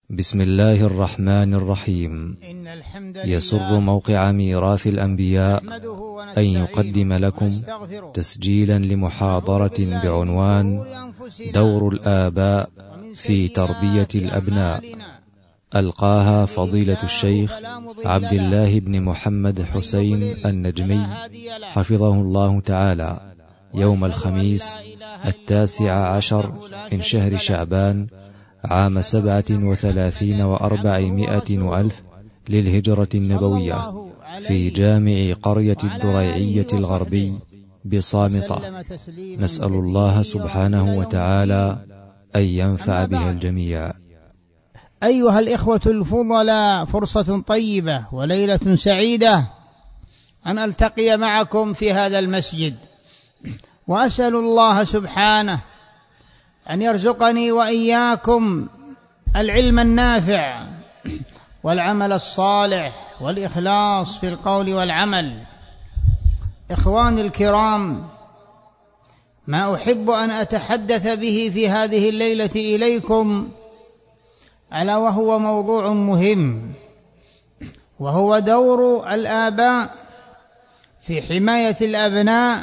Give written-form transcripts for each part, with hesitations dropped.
بسم الله الرحمن الرحيم. يسر موقع ميراث الأنبياء أن يقدم لكم تسجيلا لمحاضرة بعنوان دور الآباء في تربية الأبناء، ألقاها فضيلة الشيخ عبد الله بن محمد حسين النجمي حفظه الله تعالى يوم الخميس 19 من شهر شعبان عام 37 و400 وألف للهجرة النبوية في جامع قرية الدريعية الغربي بصامطة. نسأل الله سبحانه وتعالى أن ينفع بها الجميع. أيها الإخوة الفضلاء، فرصة طيبة وليلة سعيدة أن ألتقي معكم في هذا المسجد، وأسأل الله سبحانه أن يرزقني وإياكم العلم النافع والعمل الصالح والإخلاص في القول والعمل. إخواني الكرام، ما أحب أن أتحدث به في هذه الليلة إليكم ألا وهو موضوع مهم، وهو دور الآباء في حماية الأبناء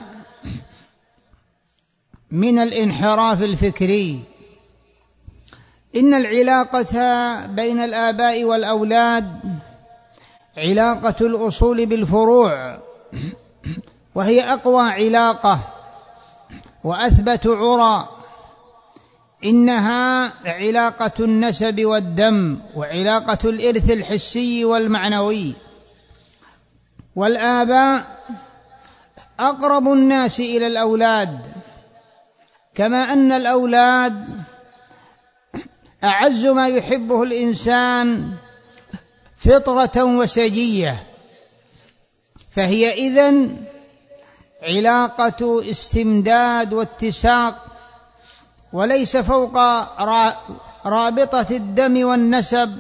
من الانحراف الفكري. إن العلاقة بين الآباء والأولاد علاقة الأصول بالفروع، وهي أقوى علاقة وأثبت عرى. إنها علاقة النسب والدم، وعلاقة الإرث الحسي والمعنوي. والآباء أقرب الناس إلى الأولاد، كما أن الأولاد أعز ما يحبه الإنسان فطرة وسجية، فهي إذن علاقة استمداد واتساق، وليس فوق رابطة الدم والنسب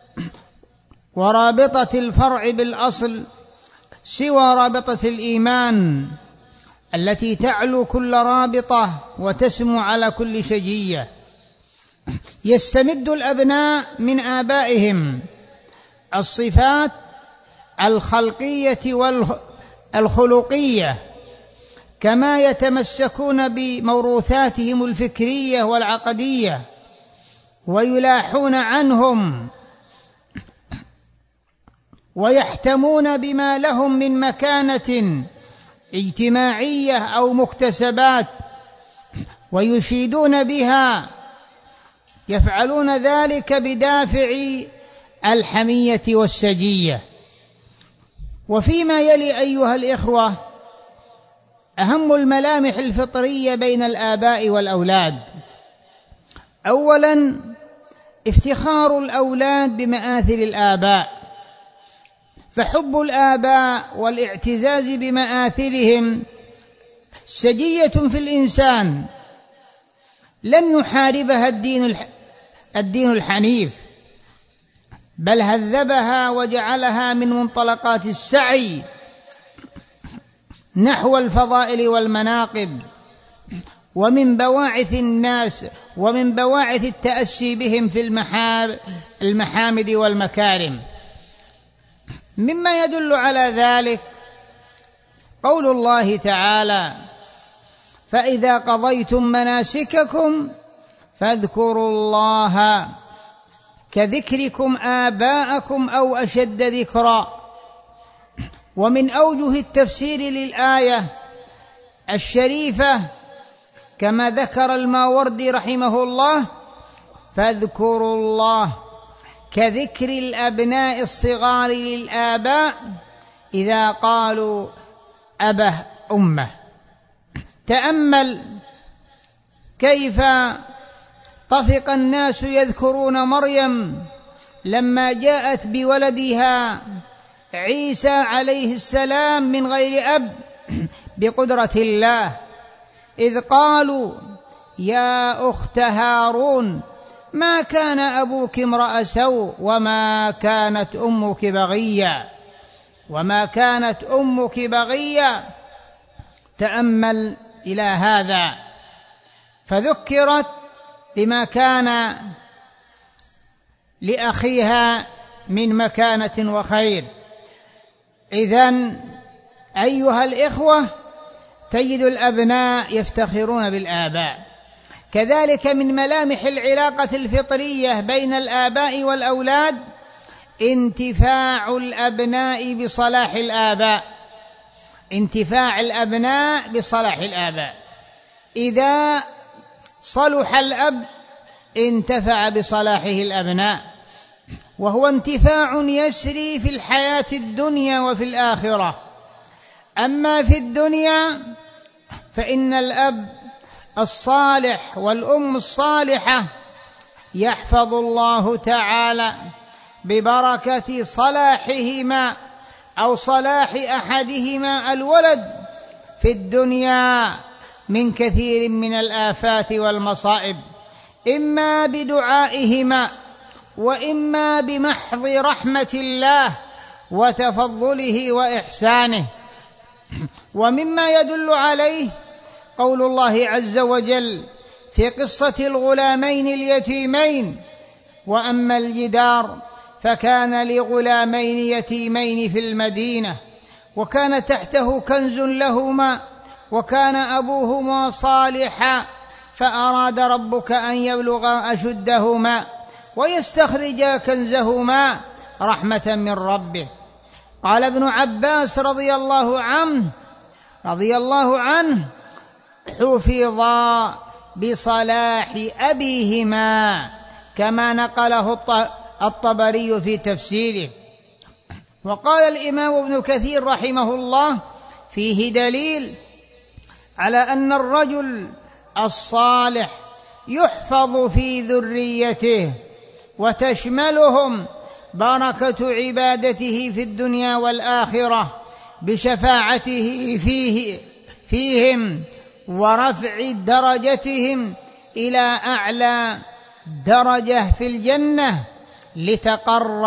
ورابطة الفرع بالأصل سوى رابطة الإيمان التي تعلو كل رابطة وتسمو على كل شجية. يستمد الأبناء من آبائهم الصفات الخلقية والخلقية، كما يتمسكون بموروثاتهم الفكرية والعقدية، ويلاحون عنهم ويحتمون بما لهم من مكانة اجتماعية أو مكتسبات ويشيدون بها. يفعلون ذلك بدافع الحمية والسجية. وفيما يلي أيها الإخوة أهم الملامح الفطرية بين الآباء والأولاد: أولاً، افتخار الأولاد بمآثر الآباء، فحب الآباء والاعتزاز بمآثرهم سجية في الإنسان لم يحاربها الدين الحنيف، بل هذبها وجعلها من منطلقات السعي نحو الفضائل والمناقب، ومن بواعث الناس ومن بواعث التأسي بهم في المحامد والمكارم. مما يدل على ذلك قول الله تعالى: فإذا قضيتم مناسككم فاذكروا الله كذكركم آباءكم أو أشد ذكرا. ومن أوجه التفسير للآية الشريفة كما ذكر الماوردي رحمه الله: فاذكروا الله كذكر الأبناء الصغار للآباء إذا قالوا أبه أمه. تأمل كيف طفق الناس يذكرون مريم لما جاءت بولدها عيسى عليه السلام من غير أب بقدرة الله، إذ قالوا يا أخت هارون ما كان أبوك امرأ سوء وما كانت أمك بغيا، وما كانت أمك بغيا. تأمل إلى هذا، فذكرت بما كان لأخيها من مكانة وخير. إذن أيها الإخوة، تجد الأبناء يفتخرون بالآباء. كذلك من ملامح العلاقة الفطرية بين الآباء والأولاد انتفاع الأبناء بصلاح الآباء، انتفاع الأبناء بصلاح الآباء. إذا صلح الأب انتفع بصلاحه الأبناء، وهو انتفاع يسري في الحياة الدنيا وفي الآخرة. أما في الدنيا فإن الأب الصالح والأم الصالحة يحفظ الله تعالى ببركة صلاحهما أو صلاح أحدهما الولد في الدنيا من كثير من الآفات والمصائب، إما بدعائهما وإما بمحض رحمة الله وتفضله وإحسانه. ومما يدل عليه قول الله عز وجل في قصة الغلامين اليتيمين: وأما الجدار فكان لغلامين يتيمين في المدينة وكان تحته كنز لهما وكان أبوهما صالحا فأراد ربك أن يبلغا أشدهما ويستخرجا كنزهما رحمة من ربه. قال ابن عباس رضي الله عنه: حفظا بصلاح أبيهما، كما نقله الطبري في تفسيره. وقال الإمام ابن كثير رحمه الله: فيه دليل على أن الرجل الصالح يحفظ في ذريته وتشملهم بركة عبادته في الدنيا والآخرة بشفاعته فيهم ورفع درجتهم إلى أعلى درجة في الجنة لتقر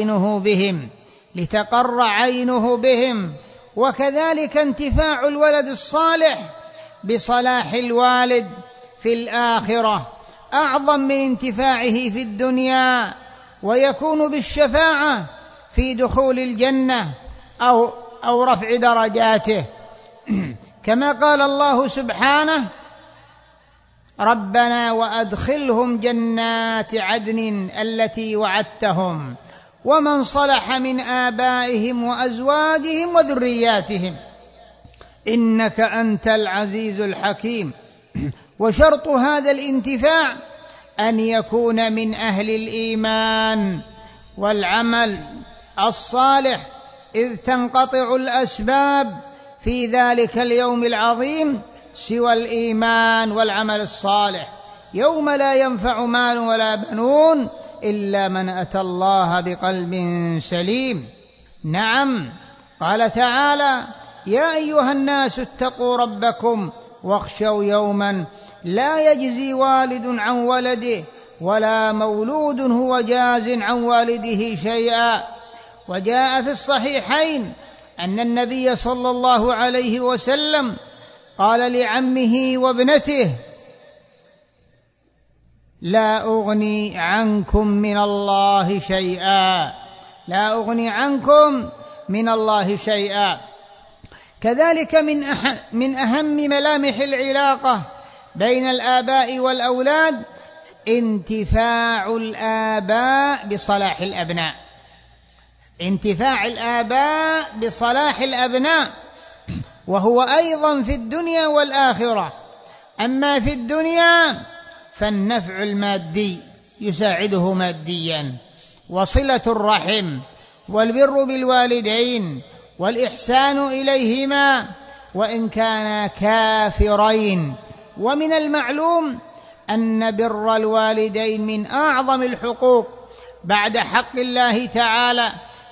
عينه بهم. وكذلك انتفاع الولد الصالح بصلاح الوالد في الآخرة أعظم من انتفاعه في الدنيا، ويكون بالشفاعة في دخول الجنة أو رفع درجاته. كما قال الله سبحانه: ربنا وأدخلهم جنات عدن التي وعدتهم ومن صلح من آبائهم وأزواجهم وذرياتهم إنك أنت العزيز الحكيم. وشرط هذا الانتفاع أن يكون من أهل الإيمان والعمل الصالح، إذ تنقطع الأسباب في ذلك اليوم العظيم سوى الإيمان والعمل الصالح، يوم لا ينفع مال ولا بنون إلا من أتى الله بقلب سليم. نعم، قال تعالى: يا أيها الناس اتقوا ربكم واخشوا يوما لا يجزي والد عن ولده ولا مولود هو جاز عن والده شيئا. وجاء في الصحيحين أن النبي صلى الله عليه وسلم قال لعمه وابنته: لا أغني عنكم من الله شيئا. كذلك من أهم ملامح العلاقة بين الآباء والأولاد انتفاع الآباء بصلاح الأبناء، وهو أيضا في الدنيا والآخرة. أما في الدنيا فالنفع المادي يساعده ماديا، وصلة الرحم والبر بالوالدين والإحسان إليهما وإن كانا كافرين. ومن المعلوم أن بر الوالدين من أعظم الحقوق بعد حق الله تعالى،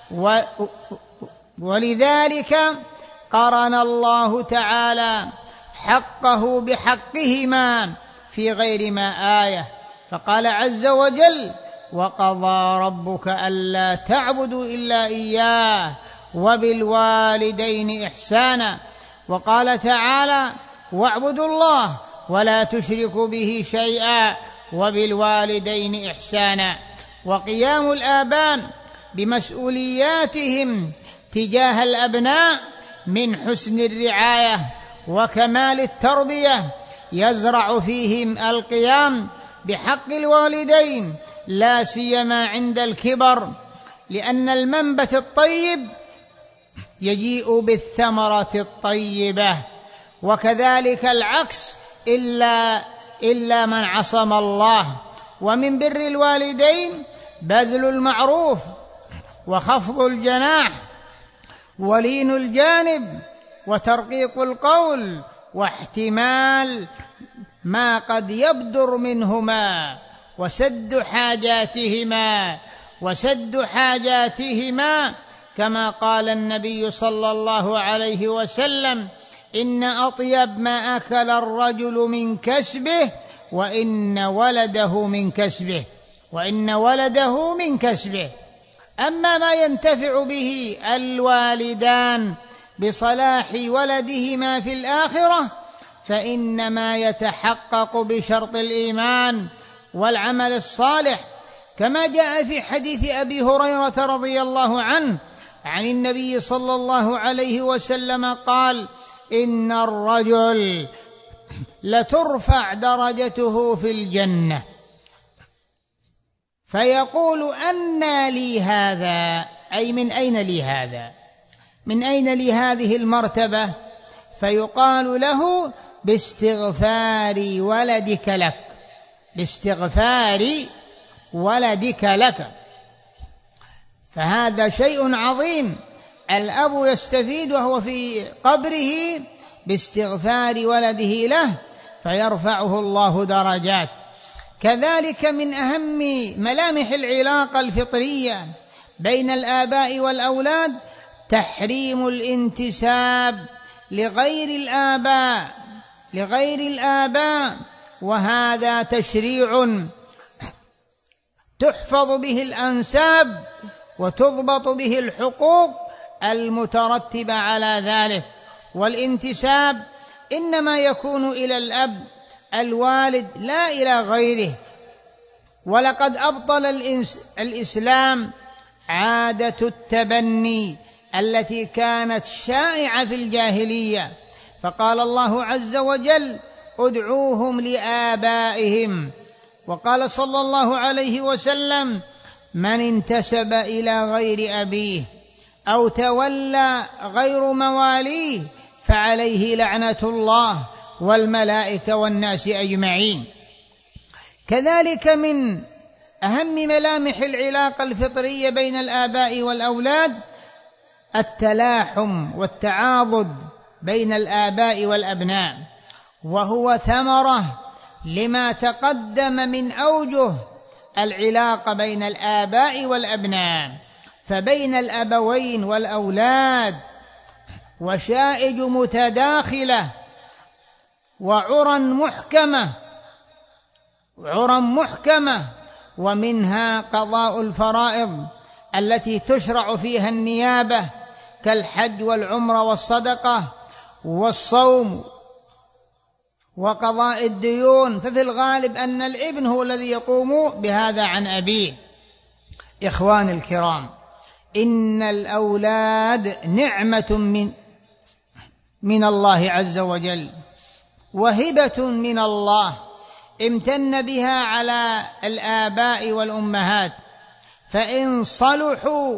ولذلك قرن الله تعالى حقه بحقهما في غير ما آية، فقال عز وجل: وقضى ربك ألا تعبدوا إلا إياه وبالوالدين إحسانا. وقال تعالى: واعبدوا الله ولا تشركوا به شيئا وبالوالدين إحسانا. وقيام الآباء بمسؤولياتهم تجاه الأبناء من حسن الرعاية وكمال التربية يزرع فيهم القيام بحق الوالدين، لا سيما عند الكبر، لأن المنبت الطيب يجيء بالثمرة الطيبة، وكذلك العكس إلا من عصم الله. ومن بر الوالدين بذل المعروف وخفض الجناح ولين الجانب وترقيق القول واحتمال ما قد يبدر منهما وسد حاجاتهما كما قال النبي صلى الله عليه وسلم: إن أطيب ما أكل الرجل من كسبه وإن ولده من كسبه. أما ما ينتفع به الوالدان بصلاح ولدهما في الآخرة فإنما يتحقق بشرط الإيمان والعمل الصالح، كما جاء في حديث أبي هريرة رضي الله عنه عن النبي صلى الله عليه وسلم قال: إن الرجل لترفع درجته في الجنة فيقول: أنى لي هذا؟ أي من أين لي هذا؟ من أين لي هذه المرتبة؟ فيقال له: باستغفار ولدك لك. فهذا شيء عظيم، الأب يستفيد وهو في قبره باستغفار ولده له فيرفعه الله درجات. كذلك من أهم ملامح العلاقة الفطرية بين الآباء والأولاد تحريم الانتساب لغير الآباء، وهذا تشريع تحفظ به الأنساب وتضبط به الحقوق المترتبة على ذلك. والانتساب إنما يكون إلى الأب الوالد لا إلى غيره. ولقد أبطل الإسلام عادة التبني التي كانت شائعة في الجاهلية، فقال الله عز وجل: ادعوهم لآبائهم. وقال صلى الله عليه وسلم: من انتسب إلى غير أبيه أو تولى غير مواليه فعليه لعنة الله والملائكة والناس أجمعين. كذلك من أهم ملامح العلاقة الفطرية بين الآباء والأولاد التلاحم والتعاضد بين الآباء والأبناء، وهو ثمرة لما تقدم من أوجه العلاقة بين الآباء والأبناء. فبين الأبوين والأولاد وشائج متداخلة وعرى محكمة، ومنها قضاء الفرائض التي تشرع فيها النيابة كالحج والعمرة والصدقة والصوم وقضاء الديون، ففي الغالب أن الابن هو الذي يقوم بهذا عن أبيه. إخواني الكرام، إن الأولاد نعمة من الله عز وجل وهبة من الله امتن بها على الآباء والأمهات، فإن صلحوا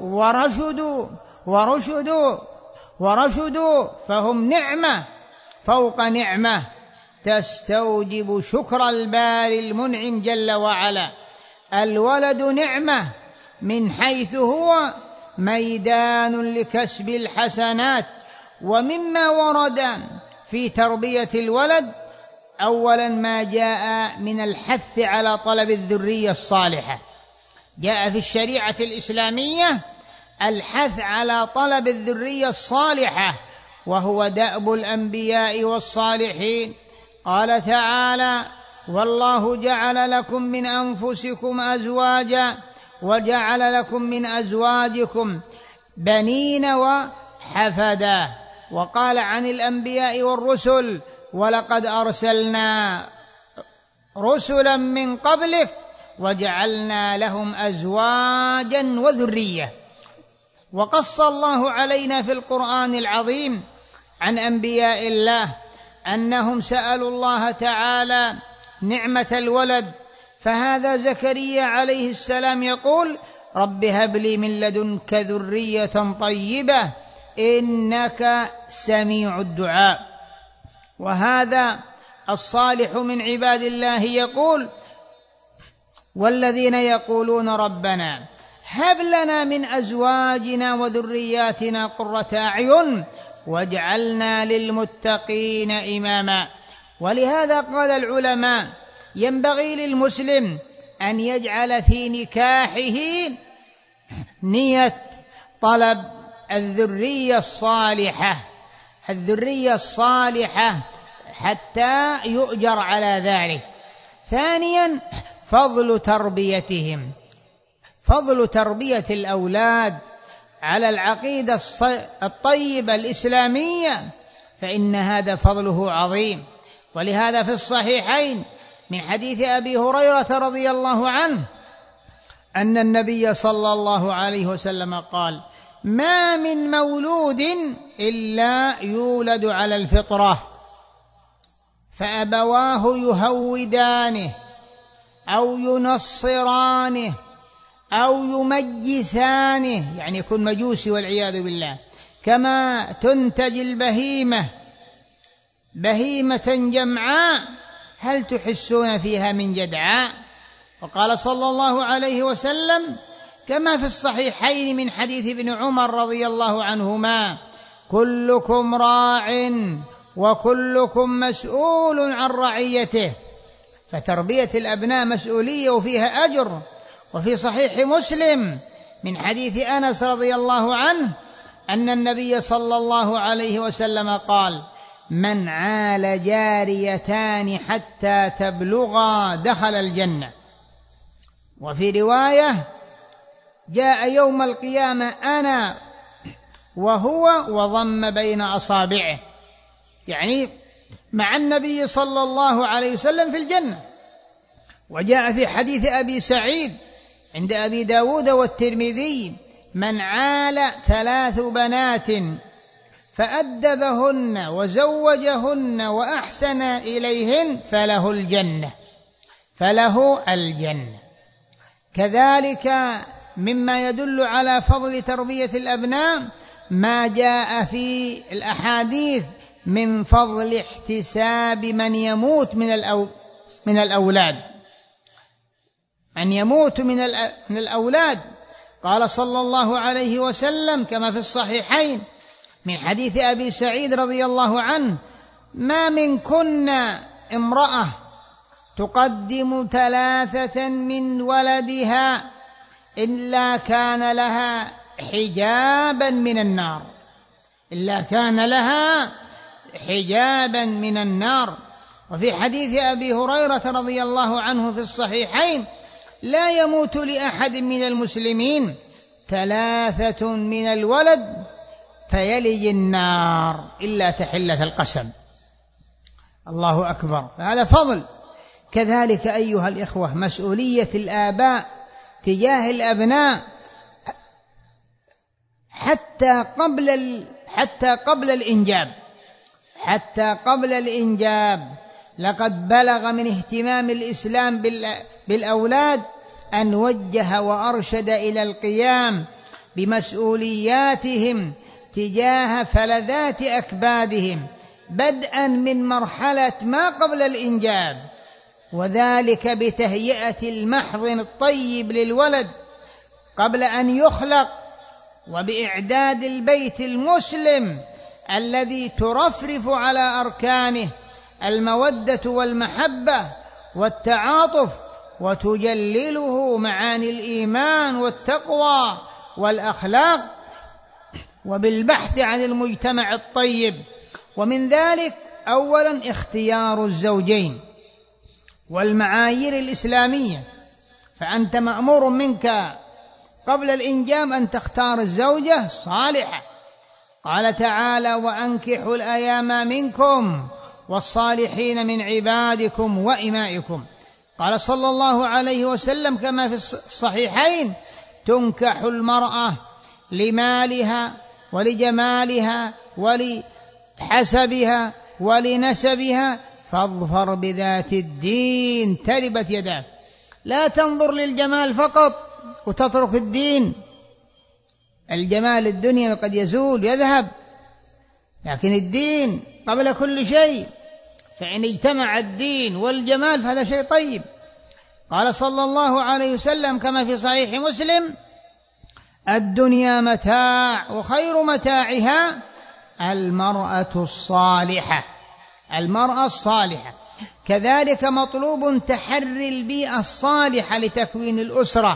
ورشدوا فهم نعمة فوق نعمة تستوجب شكر الباري المنعم جل وعلا. الولد نعمة من حيث هو ميدان لكسب الحسنات. ومما ورد في تربية الولد أولا ما جاء من الحث على طلب الذرية الصالحة، جاء في الشريعة الإسلامية الحث على طلب الذرية الصالحة، وهو دأب الأنبياء والصالحين. قال تعالى: والله جعل لكم من أنفسكم أزواجا وجعل لكم من أزواجكم بنين وحفدا. وقال عن الأنبياء والرسل: ولقد أرسلنا رسلا من قبلك وجعلنا لهم أزواجا وذرية. وقص الله علينا في القرآن العظيم عن أنبياء الله أنهم سألوا الله تعالى نعمة الولد، فهذا زكريا عليه السلام يقول: رب هب لي من لدنك ذرية طيبة إنك سميع الدعاء. وهذا الصالح من عباد الله يقول: والذين يقولون ربنا هب لنا من أزواجنا وذرياتنا قرة أعين واجعلنا للمتقين إماما. ولهذا قال العلماء: ينبغي للمسلم أن يجعل في نكاحه نية طلب الذرية الصالحة حتى يؤجر على ذلك. ثانيا، فضل تربية الأولاد على العقيدة الطيبة الإسلامية، فإن هذا فضله عظيم. ولهذا في الصحيحين من حديث أبي هريرة رضي الله عنه أن النبي صلى الله عليه وسلم قال: ما من مولود إلا يولد على الفطرة، فأبواه يهودانه أو ينصرانه أو يمجسانه، يعني يكون مجوسي والعياذ بالله، كما تنتج البهيمة بهيمة جمعاء هل تحسون فيها من جدعاء. وقال صلى الله عليه وسلم كما في الصحيحين من حديث ابن عمر رضي الله عنهما: كلكم راع وكلكم مسؤول عن رعيته. فتربية الأبناء مسؤولية وفيها أجر. وفي صحيح مسلم من حديث أنس رضي الله عنه أن النبي صلى الله عليه وسلم قال: من عال جاريتان حتى تبلغا دخل الجنة. وفي رواية: جاء يوم القيامة أنا وهو وضم بين أصابعه، يعني مع النبي صلى الله عليه وسلم في الجنة. وجاء في حديث أبي سعيد عند أبي داود والترمذي: من عال 3 بنات فأدبهن وزوجهن وأحسن إليهن فله الجنة. كذلك مما يدل على فضل تربية الأبناء ما جاء في الأحاديث من فضل احتساب من يموت من الأولاد، من الأولاد. قال صلى الله عليه وسلم كما في الصحيحين من حديث أبي سعيد رضي الله عنه: ما منكن امرأة تقدم 3 من ولدها إلا كان لها حجابا من النار. وفي حديث أبي هريرة رضي الله عنه في الصحيحين: لا يموت لأحد من المسلمين 3 من الولد فيلج النار إلا تحلة القسم. الله أكبر، فهذا فضل. كذلك أيها الإخوة مسؤولية الآباء تجاه الأبناء حتى قبل الإنجاب. لقد بلغ من اهتمام الإسلام بالأولاد أن وجه وأرشد إلى القيام بمسؤولياتهم تجاه فلذات أكبادهم، بدءا من مرحلة ما قبل الإنجاب، وذلك بتهيئة المحضن الطيب للولد قبل أن يخلق، وبإعداد البيت المسلم الذي ترفرف على أركانه المودة والمحبة والتعاطف، وتجلله معاني الإيمان والتقوى والأخلاق، وبالبحث عن المجتمع الطيب. ومن ذلك أولا اختيار الزوجين والمعايير الإسلامية. فأنت مأمور منك قبل الإنجاب أن تختار الزوجة الصالحة. قال تعالى: وأنكحوا الأيام منكم والصالحين من عبادكم وإمائكم. قال صلى الله عليه وسلم كما في الصحيحين: تنكح المرأة لمالها ولجمالها ولحسبها ولنسبها فاظفر بذات الدين تربت يداك. لا تنظر للجمال فقط وتترك الدين. الجمال الدنيا قد يزول يذهب، لكن الدين قبل كل شيء، فإن اجتمع الدين والجمال فهذا شيء طيب. قال صلى الله عليه وسلم كما في صحيح مسلم: الدنيا متاع وخير متاعها المرأة الصالحة. المرأة الصالحة. كذلك مطلوب تحري البيئة الصالحة لتكوين الأسرة،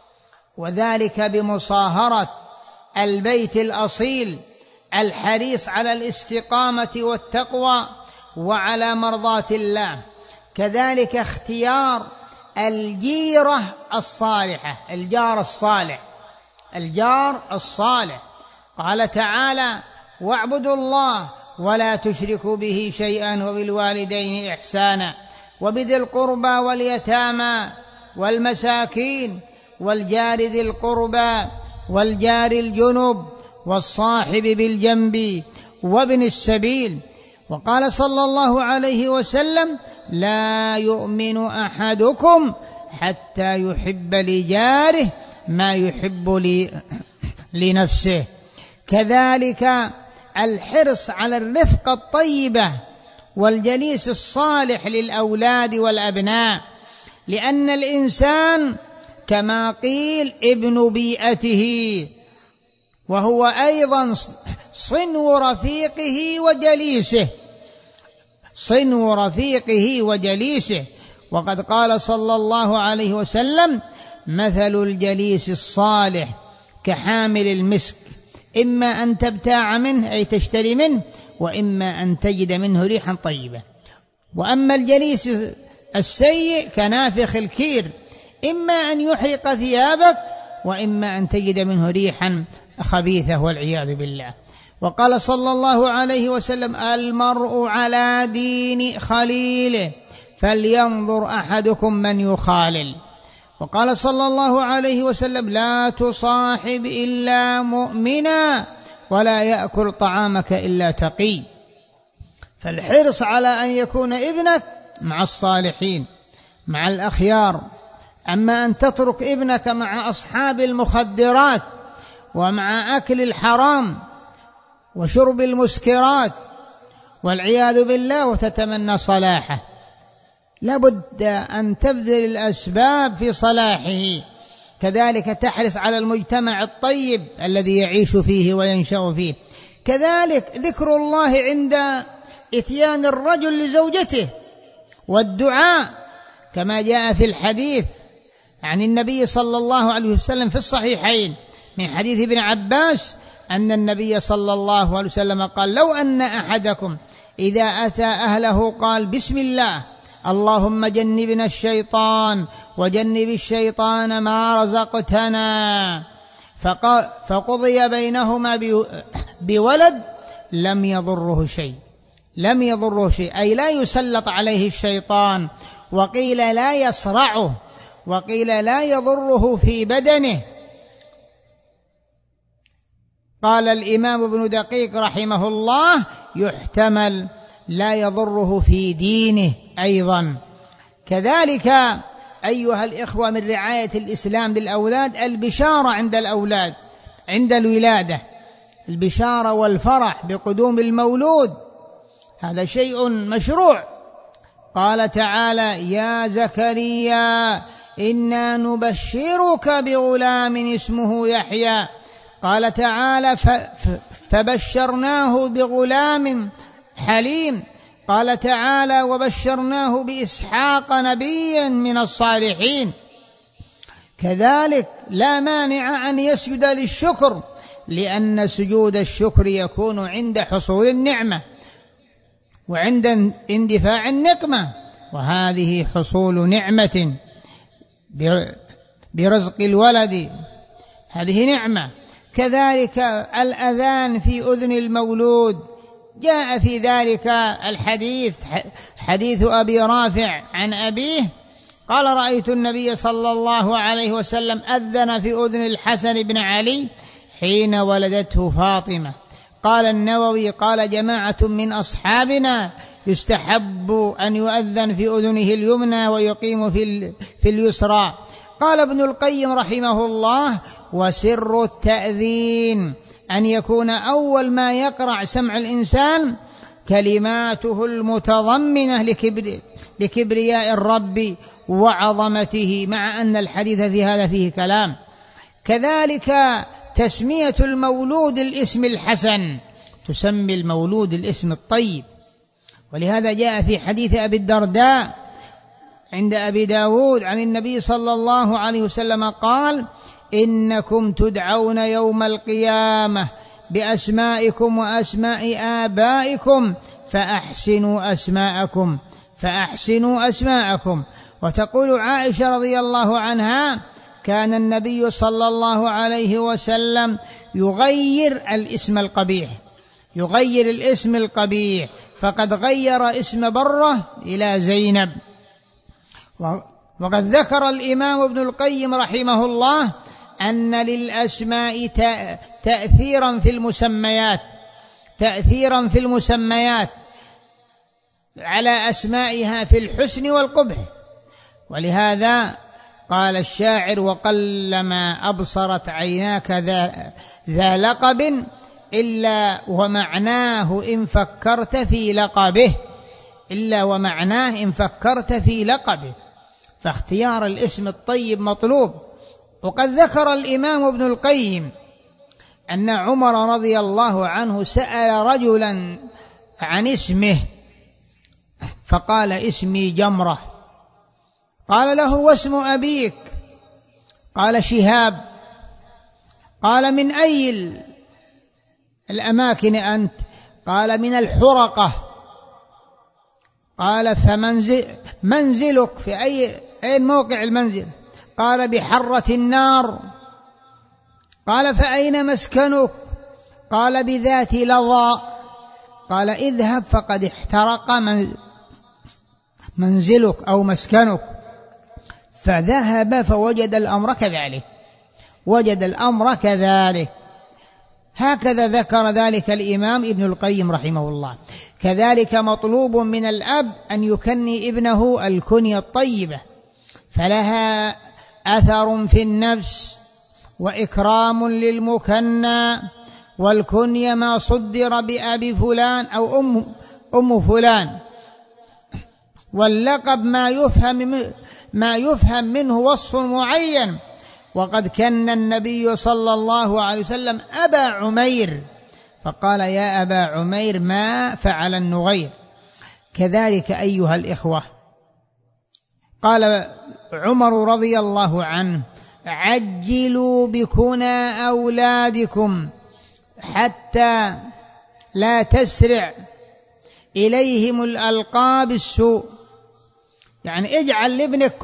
وذلك بمصاهرة البيت الأصيل الحريص على الاستقامة والتقوى وعلى مرضاة الله. كذلك اختيار الجيرة الصالحة، الجار الصالح، الجار الصالح. قال تعالى: واعبدوا الله ولا تشركوا به شيئا وبالوالدين إحسانا وبذي القربى واليتامى والمساكين والجار ذي القربى والجار الجنب والصاحب بالجنب وابن السبيل. وقال صلى الله عليه وسلم: لا يؤمن أحدكم حتى يحب لجاره ما يحب لنفسه. كذلك الحرص على الرفقة الطيبة والجليس الصالح للأولاد والأبناء، لأن الإنسان كما قيل ابن بيئته، وهو أيضا صنو رفيقه وجليسه، صنو رفيقه وجليسه. وقد قال صلى الله عليه وسلم: مثل الجليس الصالح كحامل المسك، إما أن تبتاع منه أي تشتري منه، وإما أن تجد منه ريحا طيبة. وأما الجليس السيء كنافخ الكير، إما أن يحرق ثيابك وإما أن تجد منه ريحا خبيثة والعياذ بالله. وقال صلى الله عليه وسلم: المرء على دين خليله فلينظر أحدكم من يخالل. وقال صلى الله عليه وسلم: لا تصاحب إلا مؤمنا ولا يأكل طعامك إلا تقي. فالحرص على أن يكون ابنك مع الصالحين مع الأخيار. أما أن تترك ابنك مع أصحاب المخدرات ومع أكل الحرام وشرب المسكرات والعياذ بالله وتتمنى صلاحه، لابد أن تبذل الأسباب في صلاحه. كذلك تحرص على المجتمع الطيب الذي يعيش فيه وينشأ فيه. كذلك ذكر الله عند إتيان الرجل لزوجته والدعاء، كما جاء في الحديث عن النبي صلى الله عليه وسلم في الصحيحين من حديث ابن عباس أن النبي صلى الله عليه وسلم قال: لو أن أحدكم إذا أتى أهله قال: بسم الله اللهم جنبنا الشيطان وجنب الشيطان ما رزقتنا، فقضي بينهما بولد لم يضره شيء، لم يضره شيء، أي لا يسلط عليه الشيطان، وقيل لا يصرعه، وقيل لا يضره في بدنه. قال الإمام ابن دقيق رحمه الله: يحتمل لا يضره في دينه أيضا. كذلك أيها الإخوة من رعاية الإسلام للأولاد البشارة عند الأولاد عند الولادة، البشارة والفرح بقدوم المولود، هذا شيء مشروع. قال تعالى: يا زكريا إنا نبشرك بغلام اسمه يحيى. قال تعالى: فبشرناه بغلام حليم. قال تعالى: وبشرناه بإسحاق نبيا من الصالحين. كذلك لا مانع أن يسجد للشكر، لأن سجود الشكر يكون عند حصول النعمة وعند اندفاع النقمة، وهذه حصول نعمة برزق الولد، هذه نعمة. كذلك الأذان في أذن المولود، جاء في ذلك الحديث، حديث أبي رافع عن أبيه قال: رأيت النبي صلى الله عليه وسلم أذن في أذن الحسن بن علي حين ولدته فاطمة. قال النووي: قال جماعة من أصحابنا: يستحب أن يؤذن في أذنه اليمنى ويقيم في اليسرى. قال ابن القيم رحمه الله: وسر التأذين أن يكون أول ما يقرع سمع الإنسان كلماته المتضمنة لكبرياء الرب وعظمته، مع أن الحديث في هذا فيه كلام. كذلك تسمية المولود الاسم الحسن، تسمي المولود الاسم الطيب، ولهذا جاء في حديث أبي الدرداء عند أبي داود عن النبي صلى الله عليه وسلم قال: إنكم تدعون يوم القيامة بأسمائكم وأسماء آبائكم فأحسنوا أسماءكم. وتقول عائشة رضي الله عنها: كان النبي صلى الله عليه وسلم يغير الاسم القبيح، فقد غير اسم برة إلى زينب. وقد ذكر الإمام ابن القيم رحمه الله أن للأسماء تأثيرا في المسميات على أسمائها في الحسن والقبح. ولهذا قال الشاعر: وقلما أبصرت عيناك ذا لقب إلا ومعناه إن فكرت في لقبه. فاختيار الاسم الطيب مطلوب. وقد ذكر الإمام ابن القيم أن عمر رضي الله عنه سأل رجلا عن اسمه فقال: اسمي جمرة. قال له: واسم أبيك؟ قال: شهاب. قال: من أي الأماكن أنت؟ قال: من الحرقة. قال: فمنزلك في أي موقع المنزل؟ قال: بحرة النار. قال: فأين مسكنك؟ قال: بذات لظى. قال: اذهب فقد احترق منزلك أو مسكنك. فذهب فوجد الأمر كذلك. هكذا ذكر ذلك الإمام ابن القيم رحمه الله. كذلك مطلوب من الأب أن يكني ابنه الكنية الطيبة، فلها أثر في النفس وإكرام للمكنى. والكنية ما صدر بأبي فلان أو أم فلان، واللقب ما يفهم منه وصف معين. وقد كن النبي صلى الله عليه وسلم أبا عمير فقال: يا أبا عمير ما فعل النغير. كذلك أيها الإخوة، قال عمر رضي الله عنه: عجلوا بكنى أولادكم حتى لا تسرع إليهم الألقاب السوء. يعني اجعل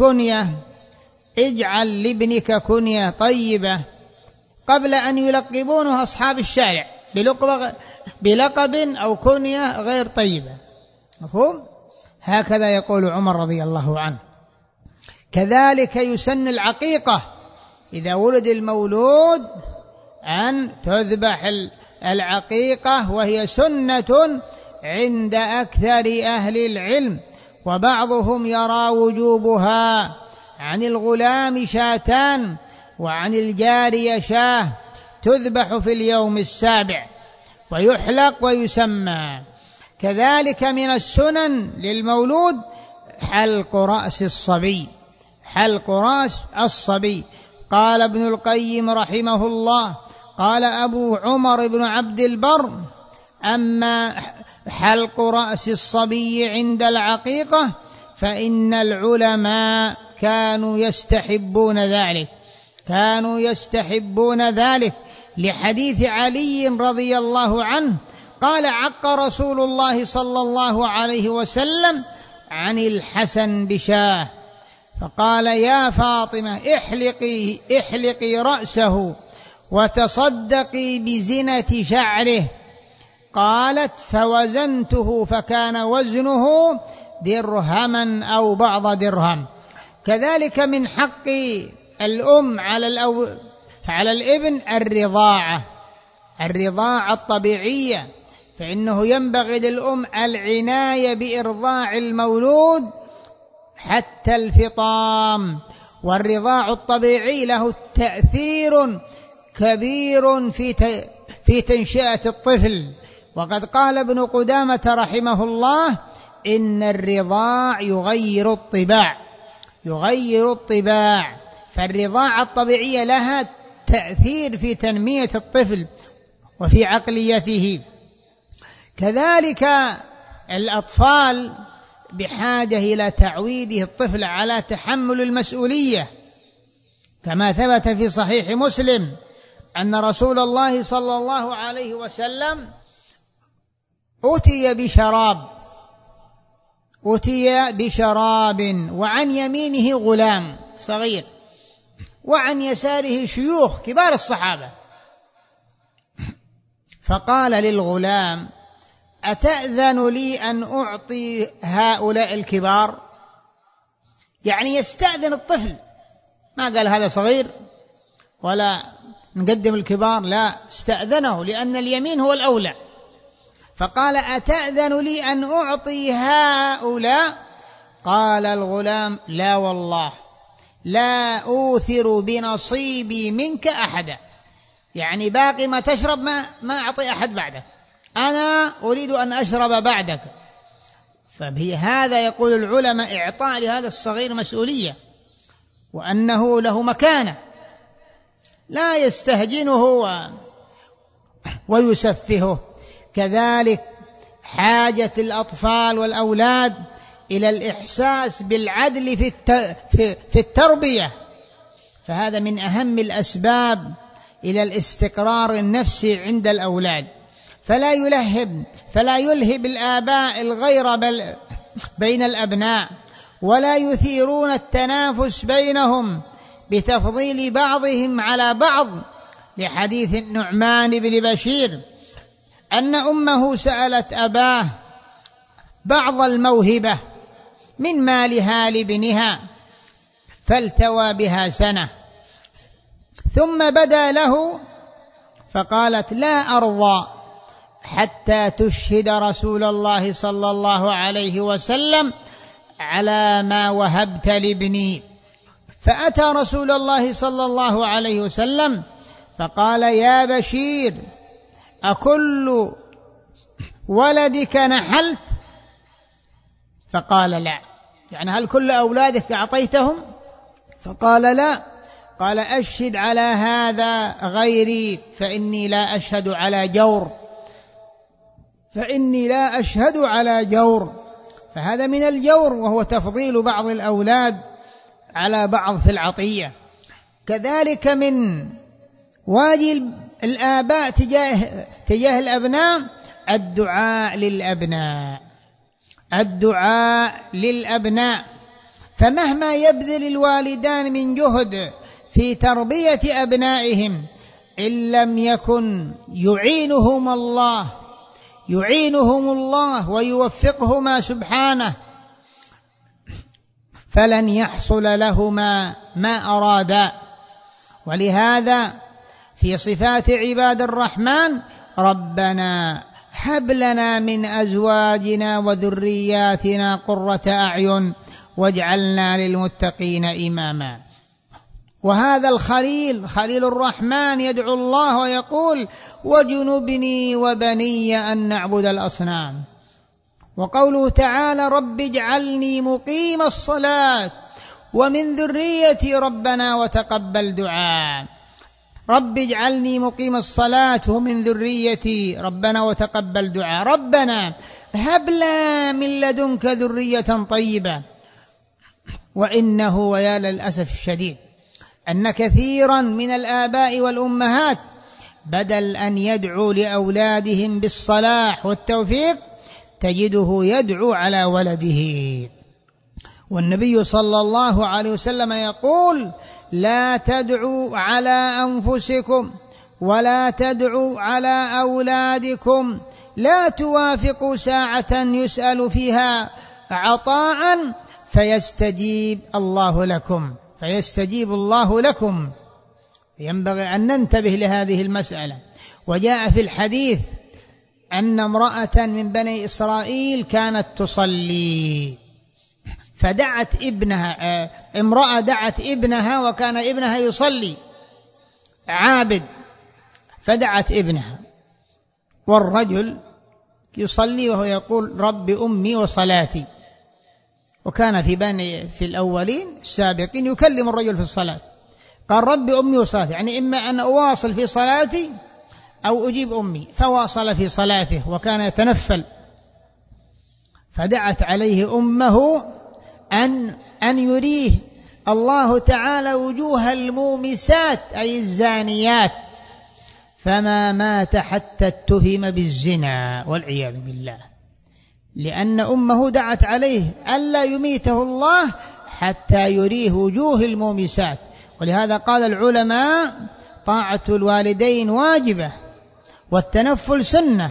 لابنك كنية طيبة قبل أن يلقبونه أصحاب الشارع بلقب أو كنية غير طيبة. مفهوم؟ هكذا يقول عمر رضي الله عنه. كذلك يسن العقيقة إذا ولد المولود أن تذبح العقيقة، وهي سنة عند أكثر أهل العلم، وبعضهم يرى وجوبها. عن الغلام شاتان وعن الجارية شاه تذبح في اليوم السابع ويحلق ويسمى. كذلك من السنن للمولود حلق رأس الصبي. قال ابن القيم رحمه الله: قال أبو عمر بن عبد البر: أما حلق رأس الصبي عند العقيقة فإن العلماء كانوا يستحبون ذلك لحديث علي رضي الله عنه قال: عق رسول الله صلى الله عليه وسلم عن الحسن بشاه، فقال: يا فاطمة احلقي رأسه وتصدقي بزنة شعره. قالت: فوزنته فكان وزنه درهما أو بعض درهم. كذلك من حق الأم على الابن الرضاعة الطبيعية، فإنه ينبغي للأم العناية بإرضاع المولود حتى الفطام، والرضاع الطبيعي له تأثير كبير في تنشئة الطفل. وقد قال ابن قدامة رحمه الله: إن الرضاع يغير الطباع، فالرضاعة الطبيعية لها تأثير في تنمية الطفل وفي عقليته. كذلك الأطفال بحاجة إلى تعويده الطفل على تحمل المسؤولية، كما ثبت في صحيح مسلم أن رسول الله صلى الله عليه وسلم أتي بشراب وعن يمينه غلام صغير وعن يساره شيوخ كبار الصحابة، فقال للغلام: أتأذن لي أن أعطي هؤلاء الكبار؟ يعني يستأذن الطفل، ما قال هذا صغير ولا نقدم الكبار، لا، استأذنه لأن اليمين هو الأولى. فقال: أتأذن لي أن أعطي هؤلاء؟ قال الغلام: لا والله، لا أوثر بنصيبي منك أحدا، يعني باقي ما تشرب ما أعطي أحد بعدك، أنا أريد أن أشرب بعدك. فبهذا يقول العلماء إعطاء لهذا الصغير مسؤولية، وأنه له مكانة، لا يستهجنه ويسفهه. كذلك حاجة الأطفال والأولاد إلى الإحساس بالعدل في التربية، فهذا من أهم الأسباب إلى الاستقرار النفسي عند الأولاد. فلا يلهب الآباء الغير بين الأبناء، ولا يثيرون التنافس بينهم بتفضيل بعضهم على بعض، لحديث النعمان بن بشير أن أمه سألت أباه بعض الموهبة من مالها لابنها، فالتوى بها سنة، ثم بدا له فقالت: لا أرضى حتى تشهد رسول الله صلى الله عليه وسلم على ما وهبت لابني. فأتى رسول الله صلى الله عليه وسلم فقال: يا بشير، أكل ولدك نحلت؟ فقال: لا، يعني هل كل أولادك أعطيتهم؟ فقال: لا. قال: أشهد على هذا غيري فإني لا أشهد على جور. فهذا من الجور، وهو تفضيل بعض الأولاد على بعض في العطية. كذلك من واجب الآباء تجاه الأبناء الدعاء للأبناء، فمهما يبذل الوالدان من جهد في تربية أبنائهم، إن لم يكن يعينهم الله ويوفقهما سبحانه، فلن يحصل لهما ما أرادا. ولهذا في صفات عباد الرحمن: ربنا هب لنا من أزواجنا وذرياتنا قرة أعين واجعلنا للمتقين إماما. وهذا الخليل خليل الرحمن يدعو الله ويقول: وجنبني وبني أن نعبد الأصنام. وقوله تعالى: رب اجعلني مقيم الصلاة ومن ذريتي ربنا وتقبل دعاء. رب اجعلني مقيم الصلاة ومن ذريتي ربنا وتقبل دعاء. ربنا هب لنا من لدنك ذرية طيبة. وإنه ويا للأسف الشديد أن كثيرا من الآباء والأمهات بدل أن يدعو لأولادهم بالصلاح والتوفيق تجده يدعو على ولده. والنبي صلى الله عليه وسلم يقول: لا تدعوا على أنفسكم ولا تدعوا على أولادكم، لا توافقوا ساعة يسأل فيها عطاء فيستجيب الله لكم، فيستجيب الله لكم. ينبغي أن ننتبه لهذه المسألة. وجاء في الحديث أن امرأة من بني إسرائيل كانت تصلي فدعت ابنها، امرأة دعت ابنها وكان ابنها يصلي عابد، فدعت ابنها والرجل يصلي وهو يقول رب أمي وصلاتي. وكان في الأولين السابقين يكلم الرجل في الصلاة، قال رب أمي وصلاتي، يعني إما أن أواصل في صلاتي أو أجيب أمي، فواصل في صلاته وكان يتنفل. فدعت عليه أمه أن يريه الله تعالى وجوه المومسات أي الزانيات، فما مات حتى اتهم بالزنا والعياذ بالله، لأن أمه دعت عليه ألا يميته الله حتى يريه وجوه المومسات. ولهذا قال العلماء طاعة الوالدين واجبة، والتنفل سنة،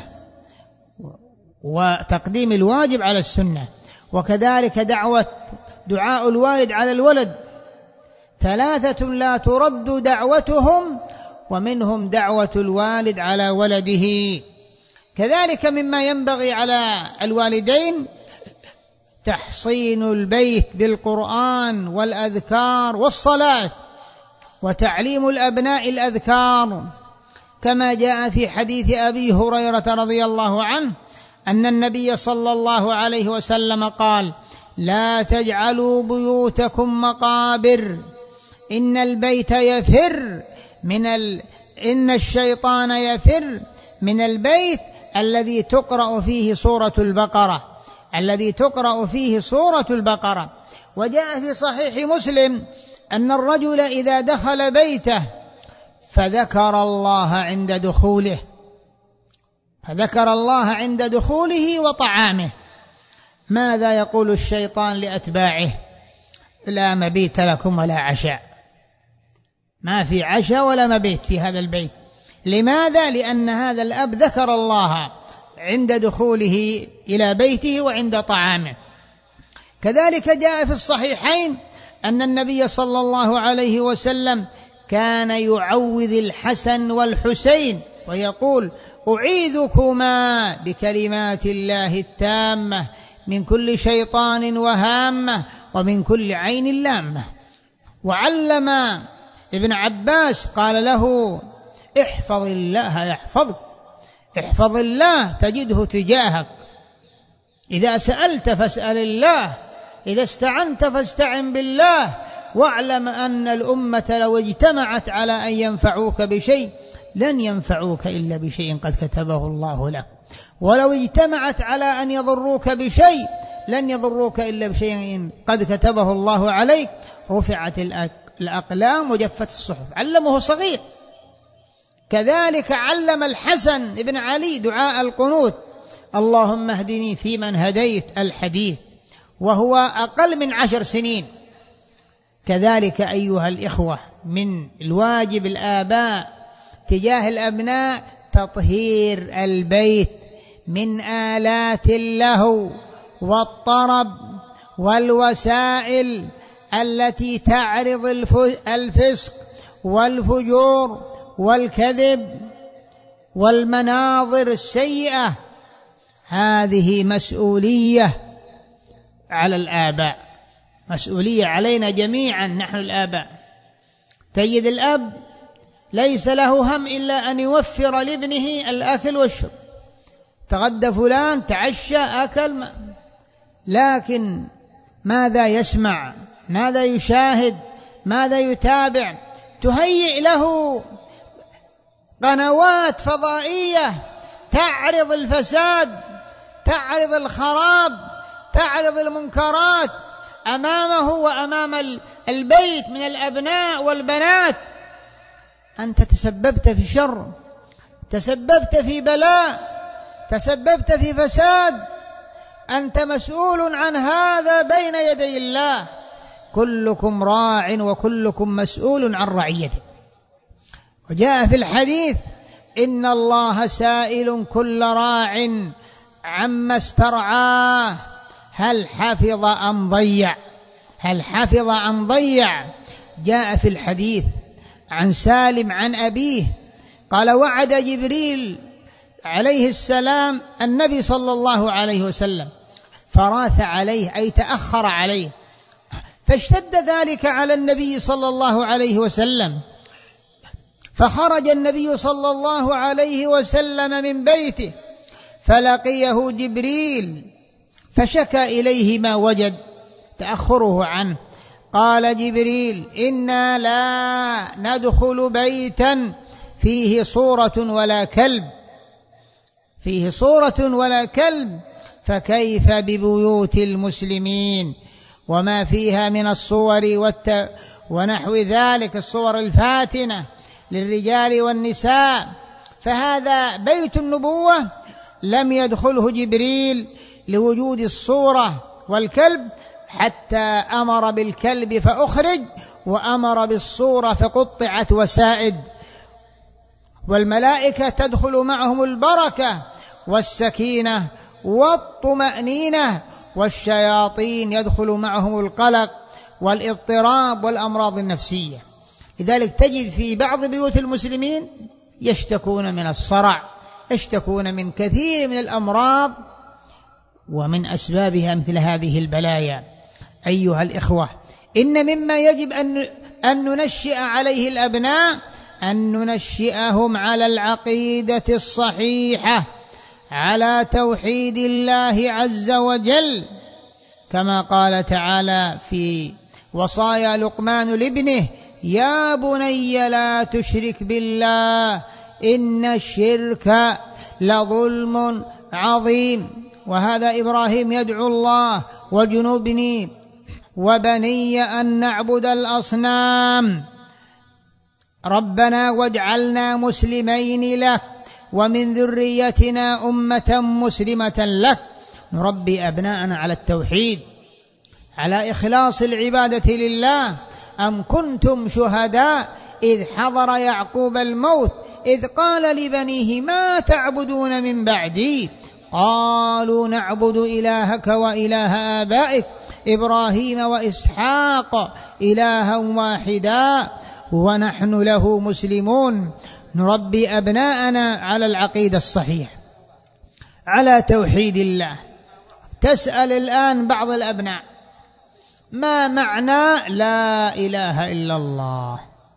وتقديم الواجب على السنة، وكذلك دعاء الوالد على الولد. 3 لا ترد دعوتهم ومنهم دعوة الوالد على ولده. كذلك مما ينبغي على الوالدين تحصين البيت بالقرآن والأذكار والصلاة، وتعليم الأبناء الأذكار، كما جاء في حديث أبي هريرة رضي الله عنه أن النبي صلى الله عليه وسلم قال لا تجعلوا بيوتكم مقابر، إن البيت إن الشيطان يفر من البيت الذي تقرأ فيه سورة البقرة. وجاء في صحيح مسلم أن الرجل إذا دخل بيته فذكر الله عند دخوله وطعامه، ماذا يقول الشيطان لأتباعه؟ لا مبيت لكم ولا عشاء، ما في عشاء ولا مبيت في هذا البيت. لماذا؟ لأن هذا الأب ذكر الله عند دخوله إلى بيته وعند طعامه. كذلك جاء في الصحيحين أن النبي صلى الله عليه وسلم كان يعوذ الحسن والحسين ويقول أعيذكما بكلمات الله التامة من كل شيطان وهامة ومن كل عين لامة. وعلم ابن عباس قال له احفظ الله يحفظك، احفظ الله تجده تجاهك، إذا سألت فاسأل الله، إذا استعنت فاستعن بالله، واعلم أن الأمة لو اجتمعت على أن ينفعوك بشيء لن ينفعوك إلا بشيء قد كتبه الله لك، ولو اجتمعت على أن يضروك بشيء لن يضروك إلا بشيء قد كتبه الله عليك. رفعت الأقلام وجفت الصحف. علمه صغير. كذلك علم الحسن بن علي دعاء القنوت اللهم اهدني فيمن هديت الحديث، وهو أقل من 10 سنين. كذلك أيها الإخوة من الواجب الآباء تجاه الأبناء تطهير البيت من آلات اللهو والطرب والوسائل التي تعرض الفسق والفجور والكذب والمناظر السيئة. هذه مسؤولية على الآباء، مسؤولية علينا جميعا نحن الآباء. تجد الأب ليس له هم إلا أن يوفر لابنه الأكل والشرب، تغدى فلان تعشى أكل، لكن ماذا يسمع؟ ماذا يشاهد؟ ماذا يتابع؟ تهيئ له قنوات فضائية تعرض الفساد، تعرض الخراب، تعرض المنكرات أمامه وأمام البيت من الأبناء والبنات. أنت تسببت في شر، تسببت في بلاء، تسببت في فساد، أنت مسؤول عن هذا بين يدي الله. كلكم راع وكلكم مسؤول عن رعيته. وجاء في الحديث إن الله سائل كل راع عما استرعاه هل حفظ أم ضيع. هل حفظ أم ضيع؟ جاء في الحديث عن سالم عن أبيه قال: وعد جبريل عليه السلام النبي صلى الله عليه وسلم فراث عليه، أي تأخر عليه، فاشتد ذلك على النبي صلى الله عليه وسلم، فخرج النبي صلى الله عليه وسلم من بيته فلقيه جبريل فشكى إليه ما وجد تأخره عنه. قال جبريل: إنا لا ندخل بيتا فيه صورة ولا كلب، فيه صورة ولا كلب، فكيف ببيوت المسلمين وما فيها من الصور ونحو ذلك، الصور الفاتنة للرجال والنساء. فهذا بيت النبوة لم يدخله جبريل لوجود الصورة والكلب، حتى أمر بالكلب فأخرج، وأمر بالصورة فقطعت وسائد. والملائكة تدخل معهم البركة والسكينة والطمأنينة، والشياطين يدخل معهم القلق والاضطراب والأمراض النفسية. لذلك تجد في بعض بيوت المسلمين يشتكون من الصرع، يشتكون من كثير من الأمراض، ومن أسبابها مثل هذه البلايا. أيها الإخوة، إن مما يجب أن ننشئ عليه الأبناء أن ننشئهم على العقيدة الصحيحة، على توحيد الله عز وجل، كما قال تعالى في وصايا لقمان لابنه: يا بني لا تشرك بالله إن الشرك لظلم عظيم. وهذا إبراهيم يدعو الله: وجنبني وبني أن نعبد الأصنام، ربنا واجعلنا مسلمين لك ومن ذريتنا أمة مسلمة لك. نربي أبناءنا على التوحيد، على إخلاص العبادة لله. أم كنتم شهداء إذ حضر يعقوب الموت إذ قال لبنيه ما تعبدون من بعدي قالوا نعبد إلهك وإله آبائك إبراهيم وإسحاق إلها واحدا ونحن له مسلمون. نربي أبناءنا على العقيدة الصحيحة، على توحيد الله. تسأل الآن بعض الأبناء: ما معنى لا إله إلا الله؟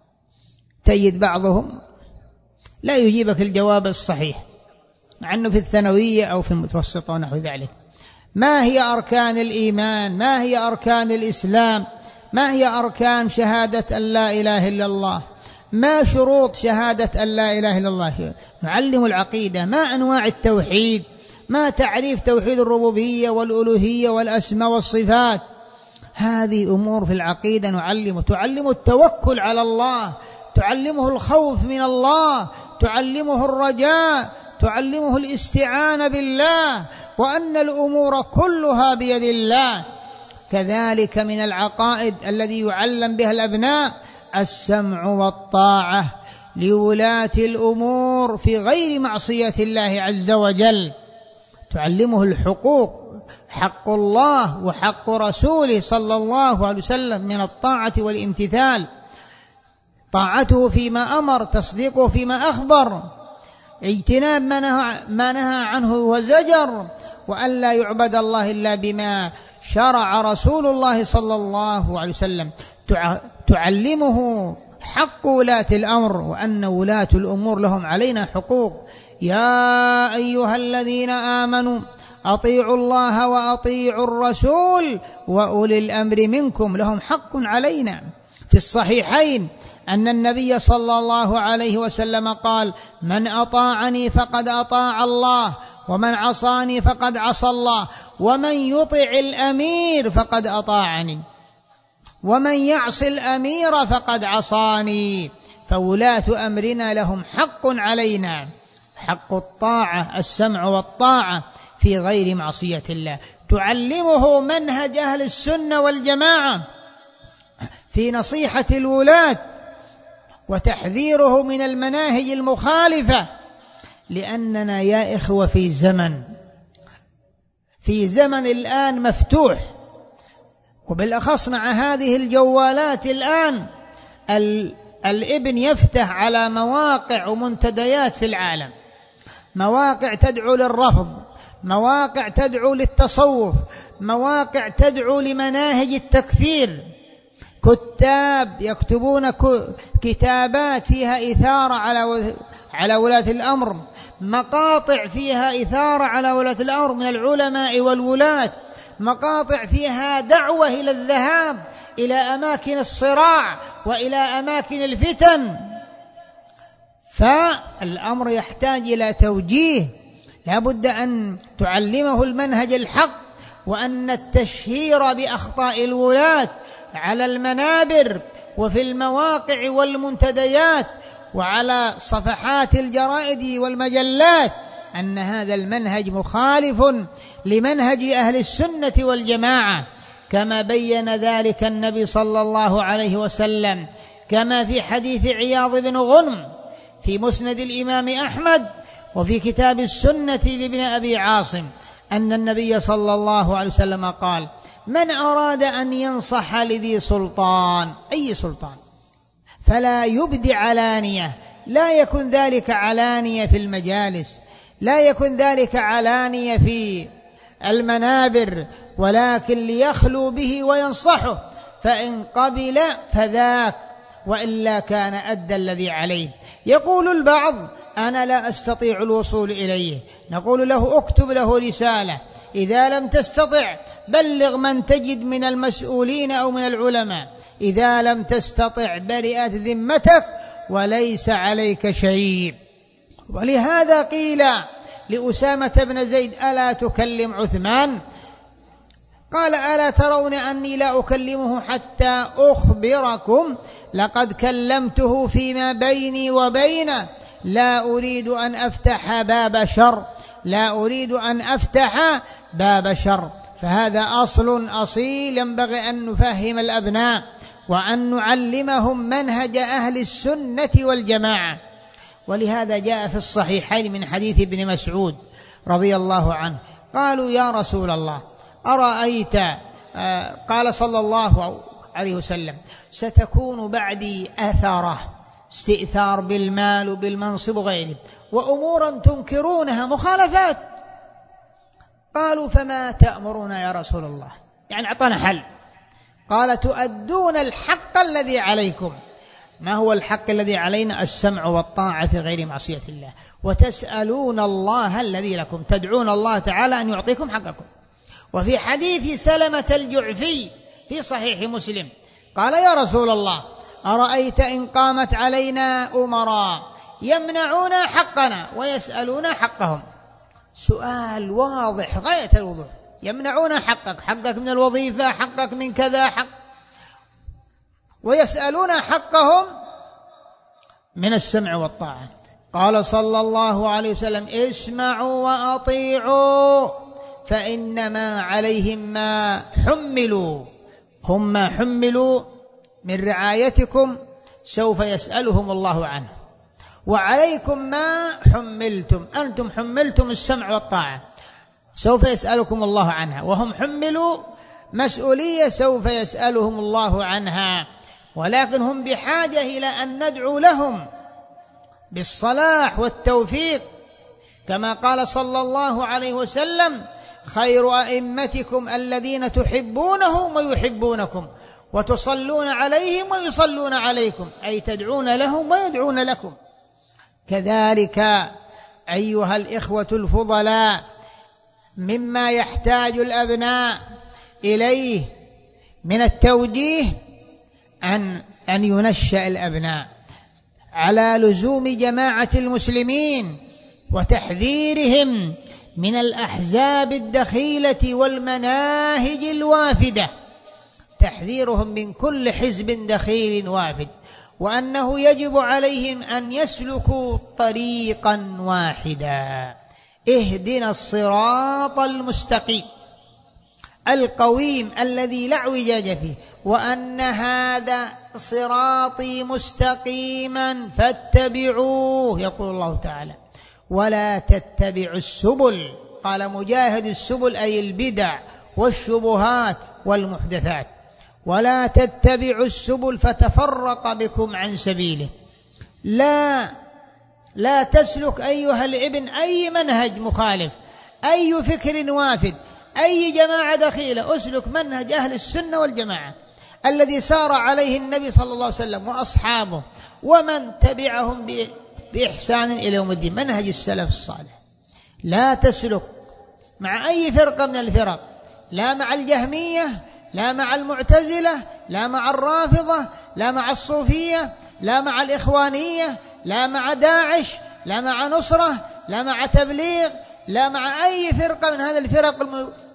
تجد بعضهم لا يجيبك الجواب الصحيح، مع أنه في الثانوية أو في المتوسطة ونحو ذلك. ما هي أركان الإيمان؟ ما هي أركان الإسلام؟ ما هي أركان شهادة أن لا إله إلا الله؟ ما شروط شهادة أن لا إله إلا الله؟ نعلم العقيدة. ما أنواع التوحيد؟ ما تعريف توحيد الربوبية والألوهية والأسماء والصفات؟ هذه أمور في العقيدة تعلم التوكل على الله، تعلمه الخوف من الله، تعلمه الرجاء، تعلمه الاستعانة بالله، وأن الأمور كلها بيد الله. كذلك من العقائد الذي يعلم بها الأبناء السمع والطاعة لولاة الأمور في غير معصية الله عز وجل. تعلمه الحقوق، حق الله وحق رسوله صلى الله عليه وسلم من الطاعة والامتثال، طاعته فيما أمر، تصديقه فيما أخبر، اجتناب ما نهى عنه وزجر، وأن لا يعبد الله إلا بما شرع رسول الله صلى الله عليه وسلم. تعلمه حق ولاة الأمر، وأن ولاة الأمور لهم علينا حقوق. يا أيها الذين آمنوا أطيعوا الله وأطيعوا الرسول وأولي الأمر منكم، لهم حق علينا. في الصحيحين أن النبي صلى الله عليه وسلم قال: من أطاعني فقد أطاع الله، ومن عصاني فقد عصى الله، ومن يطع الأمير فقد أطاعني، ومن يعص الأمير فقد عصاني. فولاة أمرنا لهم حق علينا، حق الطاعة، السمع والطاعة في غير معصية الله. تعلمه منهج أهل السنة والجماعة في نصيحة الولاة وتحذيره من المناهج المخالفة، لأننا يا إخوة في زمن الآن مفتوح، وبالأخص مع هذه الجوالات الآن الابن يفتح على مواقع ومنتديات في العالم، مواقع تدعو للرفض، مواقع تدعو للتصوف، مواقع تدعو لمناهج التكفير، كتاب يكتبون كتابات فيها إثارة على ولاة الأمر، مقاطع فيها إثارة على ولاة الأمر من العلماء والولاة، مقاطع فيها دعوة إلى الذهاب إلى أماكن الصراع وإلى أماكن الفتن. فالأمر يحتاج إلى توجيه، لا بد أن تعلمه المنهج الحق، وأن التشهير بأخطاء الولاة على المنابر وفي المواقع والمنتديات وعلى صفحات الجرائد والمجلات أن هذا المنهج مخالف لمنهج أهل السنة والجماعة، كما بين ذلك النبي صلى الله عليه وسلم، كما في حديث عياض بن غنم في مسند الإمام أحمد وفي كتاب السنة لابن أبي عاصم أن النبي صلى الله عليه وسلم قال: من أراد أن ينصح لذي سلطان، أي سلطان، فلا يبدي علانية، لا يكن ذلك علانية في المجالس، لا يكن ذلك علانية في المنابر، ولكن ليخلو به وينصحه، فإن قبل فذاك، وإلا كان أدى الذي عليه. يقول البعض: أنا لا أستطيع الوصول إليه، نقول له: اكتب له رسالة، إذا لم تستطع بلغ من تجد من المسؤولين أو من العلماء، إذا لم تستطع برئت ذمتك وليس عليك شيء. ولهذا قيل لأسامة بن زيد: ألا تكلم عثمان؟ قال: ألا ترون أني لا أكلمه حتى أخبركم؟ لقد كلمته فيما بيني وبينه، لا أريد أن أفتح باب شر، لا أريد أن أفتح باب شر. فهذا أصل أصيل ينبغي أن نفهم الأبناء وأن نعلمهم منهج أهل السنة والجماعة. ولهذا جاء في الصحيحين من حديث ابن مسعود رضي الله عنه، قالوا: يا رسول الله أرأيت، قال صلى الله عليه وسلم: ستكون بعدي أثرة، استئثار بالمال وبالمنصب وغيره، وأمورا تنكرونها، مخالفات. قالوا: فما تأمرون يا رسول الله؟ يعني أعطانا حل. قال: تؤدون الحق الذي عليكم. ما هو الحق الذي علينا؟ السمع والطاعة في غير معصية الله، وتسألون الله الذي لكم، تدعون الله تعالى أن يعطيكم حقكم. وفي حديث سلمة الجعفي في صحيح مسلم قال: يا رسول الله أرأيت إن قامت علينا أمراء يمنعون حقنا ويسألون حقهم؟ سؤال واضح غاية الوضوح، يمنعون حقك، حقك من الوظيفة، حقك من كذا، حق، ويسألون حقهم من السمع والطاعة. قال صلى الله عليه وسلم: اسمعوا وأطيعوا، فإنما عليهم ما حملوا، هم ما حملوا من رعايتكم سوف يسألهم الله عنه، وعليكم ما حملتم، أنتم حملتم السمع والطاعة سوف يسألكم الله عنها، وهم حملوا مسؤولية سوف يسألهم الله عنها. ولكن هم بحاجة إلى أن ندعو لهم بالصلاح والتوفيق، كما قال صلى الله عليه وسلم: خير أئمتكم الذين تحبونهم ويحبونكم وتصلون عليهم ويصلون عليكم، أي تدعون لهم ويدعون لكم. كذلك أيها الإخوة الفضلاء، مما يحتاج الأبناء إليه من التوجيه أن ينشأ الأبناء على لزوم جماعة المسلمين وتحذيرهم من الأحزاب الدخيلة والمناهج الوافدة، تحذيرهم من كل حزب دخيل وافد، وأنه يجب عليهم أن يسلكوا طريقا واحدا: اهدنا الصراط المستقيم القويم الذي لا اعوجاج فيه، وأن هذا صراطي مستقيما فاتبعوه، يقول الله تعالى: ولا تتبعوا السبل. قال مجاهد: السبل أي البدع والشبهات والمحدثات. ولا تتبعوا السبل فتفرق بكم عن سبيله. لا تسلك أيها الابن أي منهج مخالف، أي فكر وافد، أي جماعة دخيلة، أسلك منهج أهل السنة والجماعة الذي سار عليه النبي صلى الله عليه وسلم وأصحابه ومن تبعهم بإحسان إلى يوم الدين، منهج السلف الصالح. لا تسلك مع أي فرقة من الفرق، لا مع الجهمية، لا مع المعتزلة، لا مع الرافضة، لا مع الصوفية، لا مع الإخوانية، لا مع داعش، لا مع نصرة، لا مع تبليغ، لا مع أي فرقة من هذه الفرق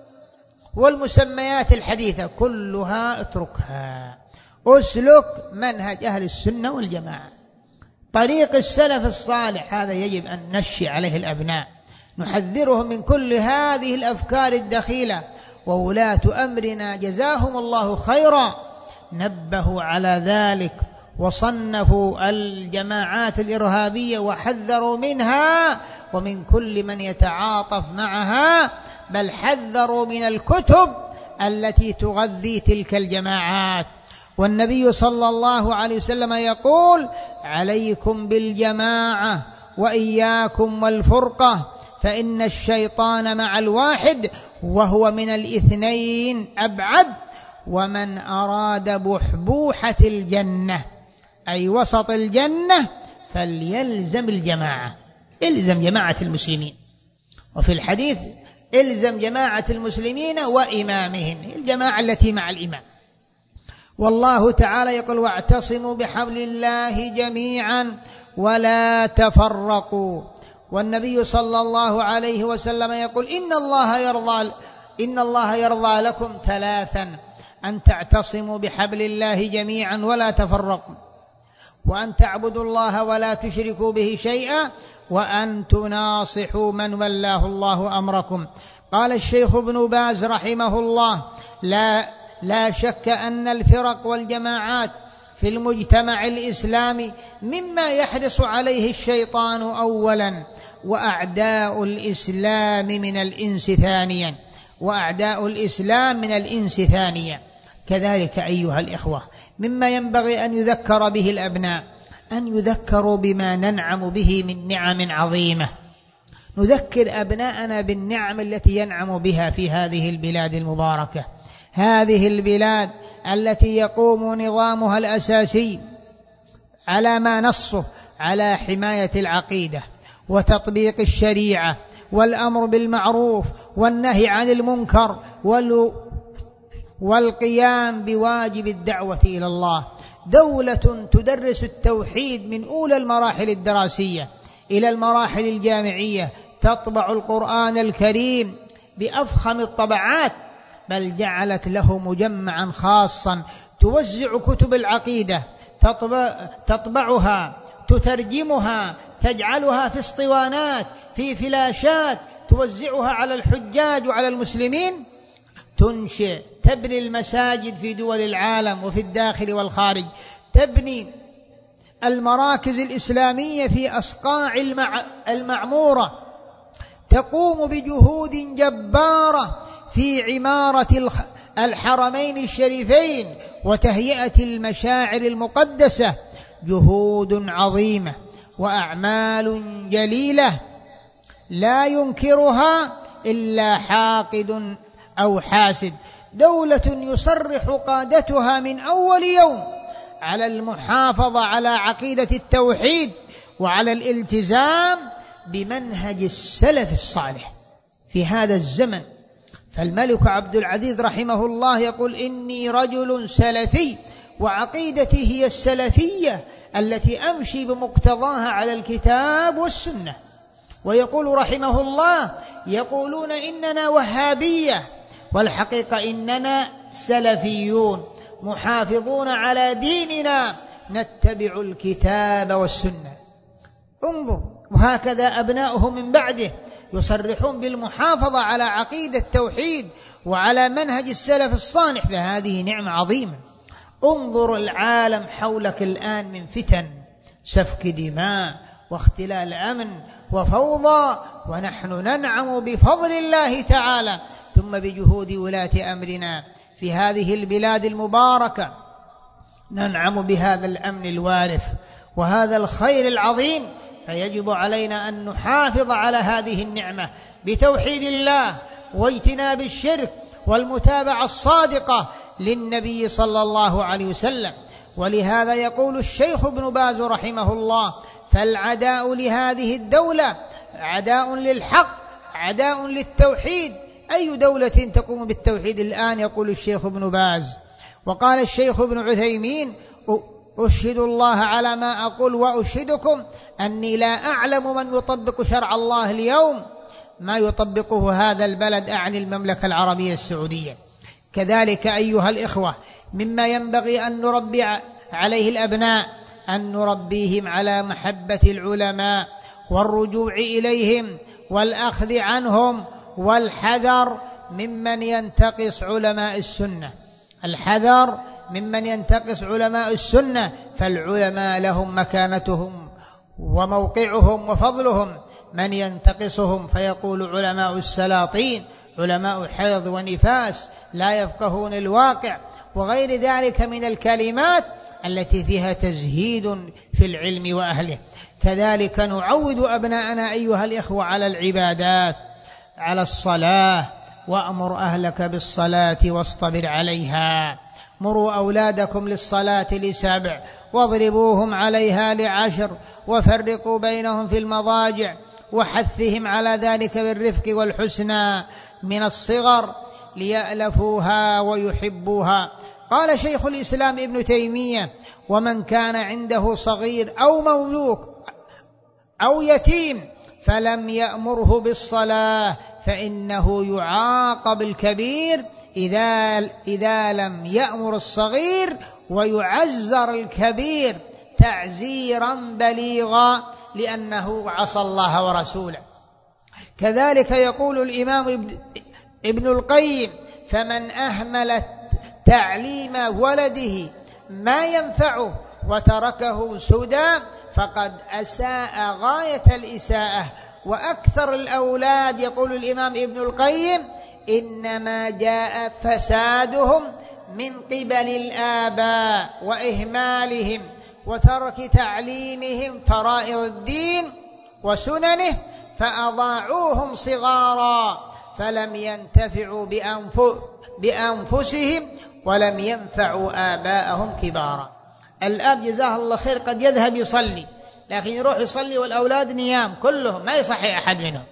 والمسميات الحديثة، كلها اتركها. أسلك منهج أهل السنة والجماعة، طريق السلف الصالح، هذا يجب أن نشي عليه الأبناء، نحذرهم من كل هذه الأفكار الدخيلة. وولاة أمرنا جزاهم الله خيرا نبهوا على ذلك وصنفوا الجماعات الإرهابية وحذروا منها ومن كل من يتعاطف معها، بل حذروا من الكتب التي تغذي تلك الجماعات. والنبي صلى الله عليه وسلم يقول: عليكم بالجماعة وإياكم والفرقة، فإن الشيطان مع الواحد وهو من الاثنين أبعد، ومن أراد بحبوحة الجنة أي وسط الجنة فليلزم الجماعة، الزم جماعة المسلمين. وفي الحديث: الزم جماعة المسلمين وإمامهم، الجماعة التي مع الإمام. والله تعالى يقول: واعتصموا بحبل الله جميعا ولا تفرقوا. والنبي صلى الله عليه وسلم يقول: إن الله يرضى لكم ثلاثا: أن تعتصموا بحبل الله جميعا ولا تفرقوا، وأن تعبدوا الله ولا تشركوا به شيئا، وأن تناصحوا من ولاه الله أمركم. قال الشيخ ابن باز رحمه الله: لا شك أن الفرق والجماعات في المجتمع الإسلامي مما يحرص عليه الشيطان أولا، وأعداء الإسلام من الإنس ثانيا. كذلك أيها الإخوة، مما ينبغي أن يذكر به الأبناء أن يذكروا بما ننعم به من نعم عظيمة. نذكر أبناءنا بالنعم التي ينعم بها في هذه البلاد المباركة، هذه البلاد التي يقوم نظامها الأساسي على ما نصه على حماية العقيدة وتطبيق الشريعة والأمر بالمعروف والنهي عن المنكر والقيام بواجب الدعوة إلى الله. دولة تدرس التوحيد من أولى المراحل الدراسية إلى المراحل الجامعية، تطبع القرآن الكريم بأفخم الطبعات، بل جعلت له مجمعا خاصا توزع كتب العقيدة، تطبعها، تترجمها، تجعلها في اسطوانات، في فلاشات، توزعها على الحجاج وعلى المسلمين، تبني المساجد في دول العالم وفي الداخل والخارج، تبني المراكز الإسلامية في أصقاع المعمورة، تقوم بجهود جبارة في عمارة الحرمين الشريفين وتهيئة المشاعر المقدسة، جهود عظيمة وأعمال جليلة لا ينكرها إلا حاقد أو حاسد. دولة يصرح قادتها من أول يوم على المحافظة على عقيدة التوحيد وعلى الالتزام بمنهج السلف الصالح في هذا الزمن. فالملك عبد العزيز رحمه الله يقول: إني رجل سلفي وعقيدتي هي السلفية التي أمشي بمقتضاها على الكتاب والسنة. ويقول رحمه الله: يقولون إننا وهابية، والحقيقة إننا سلفيون محافظون على ديننا، نتبع الكتاب والسنة. انظر، وهكذا أبناؤه من بعده يصرحون بالمحافظة على عقيدة التوحيد وعلى منهج السلف الصالح، فهذه نعمة عظيمة. انظر العالم حولك الآن من فتن، سفك دماء واختلال أمن وفوضى، ونحن ننعم بفضل الله تعالى ثم بجهود ولاة أمرنا في هذه البلاد المباركة ننعم بهذا الأمن الوارف وهذا الخير العظيم، فيجب علينا أن نحافظ على هذه النعمة بتوحيد الله واجتناب الشرك والمتابعة الصادقة للنبي صلى الله عليه وسلم. ولهذا يقول الشيخ ابن باز رحمه الله: فالعداء لهذه الدولة عداء للحق، عداء للتوحيد. أي دولة تقوم بالتوحيد الآن؟ يقول الشيخ ابن باز. وقال الشيخ ابن عثيمين: أشهد الله على ما أقول وأشهدكم أني لا أعلم من يطبق شرع الله اليوم ما يطبقه هذا البلد، أعني المملكة العربية السعودية. كذلك أيها الإخوة، مما ينبغي أن نربي عليه الأبناء أن نربيهم على محبة العلماء والرجوع إليهم والأخذ عنهم، والحذر ممن ينتقص علماء السنة، الحذر ممن ينتقص علماء السنة، فالعلماء لهم مكانتهم وموقعهم وفضلهم. من ينتقصهم فيقول علماء السلاطين، علماء حيض ونفاس لا يفقهون الواقع، وغير ذلك من الكلمات التي فيها تزهيد في العلم وأهله. كذلك نعود أبناءنا أيها الإخوة على العبادات، على الصلاة: وأمر أهلك بالصلاة واصطبر عليها. مروا أولادكم للصلاة ل7، واضربوهم عليها ل10، وفرقوا بينهم في المضاجع، وحثهم على ذلك بالرفق والحسنى من الصغر ليألفوها ويحبوها. قال شيخ الإسلام ابن تيمية: ومن كان عنده صغير أو مملوك أو يتيم فلم يأمره بالصلاة فإنه يعاقب الكبير إذا لم يأمر الصغير، ويعزر الكبير تعزيرا بليغا لأنه عصى الله ورسوله. كذلك يقول الإمام ابن القيم: فمن أهمل تعليم ولده ما ينفعه وتركه سدى فقد أساء غاية الإساءة. وأكثر الأولاد، يقول الإمام ابن القيم، إنما جاء فسادهم من قبل الآباء وإهمالهم وترك تعليمهم فرائض الدين وسننه، فأضاعوهم صغارا فلم ينتفعوا بأنفسهم ولم ينفعوا آباءهم كبارا. الأب جزاه الله خير قد يذهب يصلي، لكن يروح يصلي والأولاد نيام كلهم، ما يصحي أحد منهم.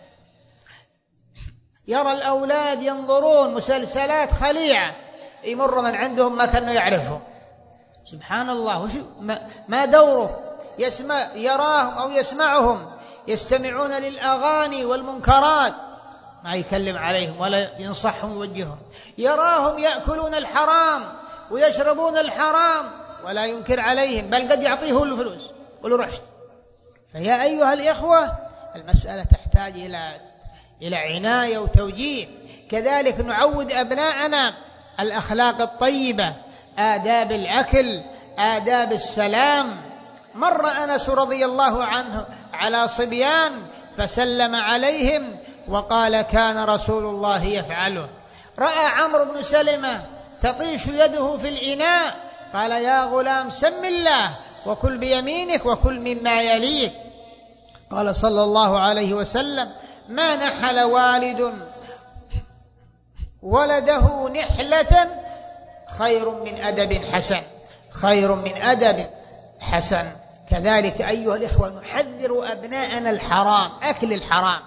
يرى الأولاد ينظرون مسلسلات خليعة، يمر من عندهم ما كانوا يعرفهم. سبحان الله، ما دوره؟ يراهم أو يسمعهم يستمعون للأغاني والمنكرات، ما يكلم عليهم ولا ينصحهم ويوجههم. يراهم يأكلون الحرام ويشربون الحرام ولا ينكر عليهم، بل قد يعطيه الفلوس قولوا رشد. فيا أيها الإخوة، المسألة تحتاج إلى عناية وتوجيه. كذلك نعود أبناءنا الأخلاق الطيبة، آداب الأكل، آداب السلام. مر أنس رضي الله عنه على صبيان فسلم عليهم وقال: كان رسول الله يفعله. رأى عمرو بن سلمة تطيش يده في الإناء، قال: يا غلام سم الله وكل بيمينك وكل مما يليك. قال صلى الله عليه وسلم: ما نحل والد ولده نحلة خير من أدب حسن، خير من أدب حسن. كذلك أيها الإخوة نحذر أبناءنا الحرام، أكل الحرام.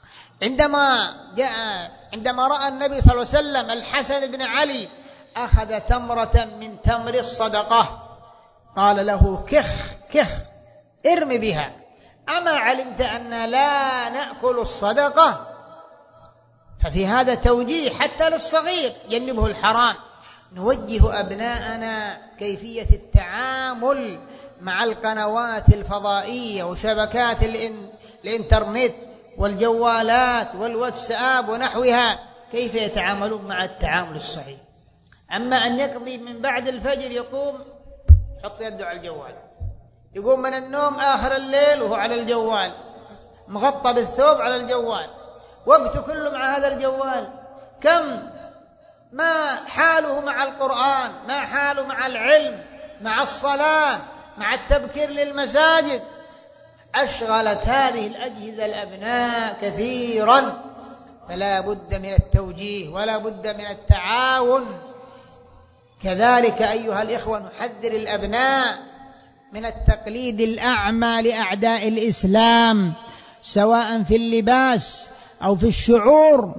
عندما رأى النبي صلى الله عليه وسلم الحسن بن علي أخذ تمرة من تمر الصدقة قال له: كخ ارمي بها، أما علمت أن لا نأكل الصدقة؟ ففي هذا توجيه حتى للصغير جنبه الحرام. نوجه أبناءنا كيفية التعامل مع القنوات الفضائية وشبكات الإنترنت والجوالات والواتساب ونحوها، كيف يتعاملون مع التعامل الصحيح. أما أن يقضي من بعد الفجر يقوم يحط يده على الجوال، يقوم من النوم آخر الليل وهو على الجوال، مغطى بالثوب على الجوال، وقته كله مع هذا الجوال. كم ما حاله مع القرآن، ما حاله مع العلم، مع الصلاة، مع التبكير للمساجد. أشغلت هذه الأجهزة الأبناء كثيرا، فلا بد من التوجيه ولا بد من التعاون. كذلك أيها الإخوة نحذر الأبناء من التقليد الأعمى لأعداء الإسلام، سواء في اللباس أو في الشعور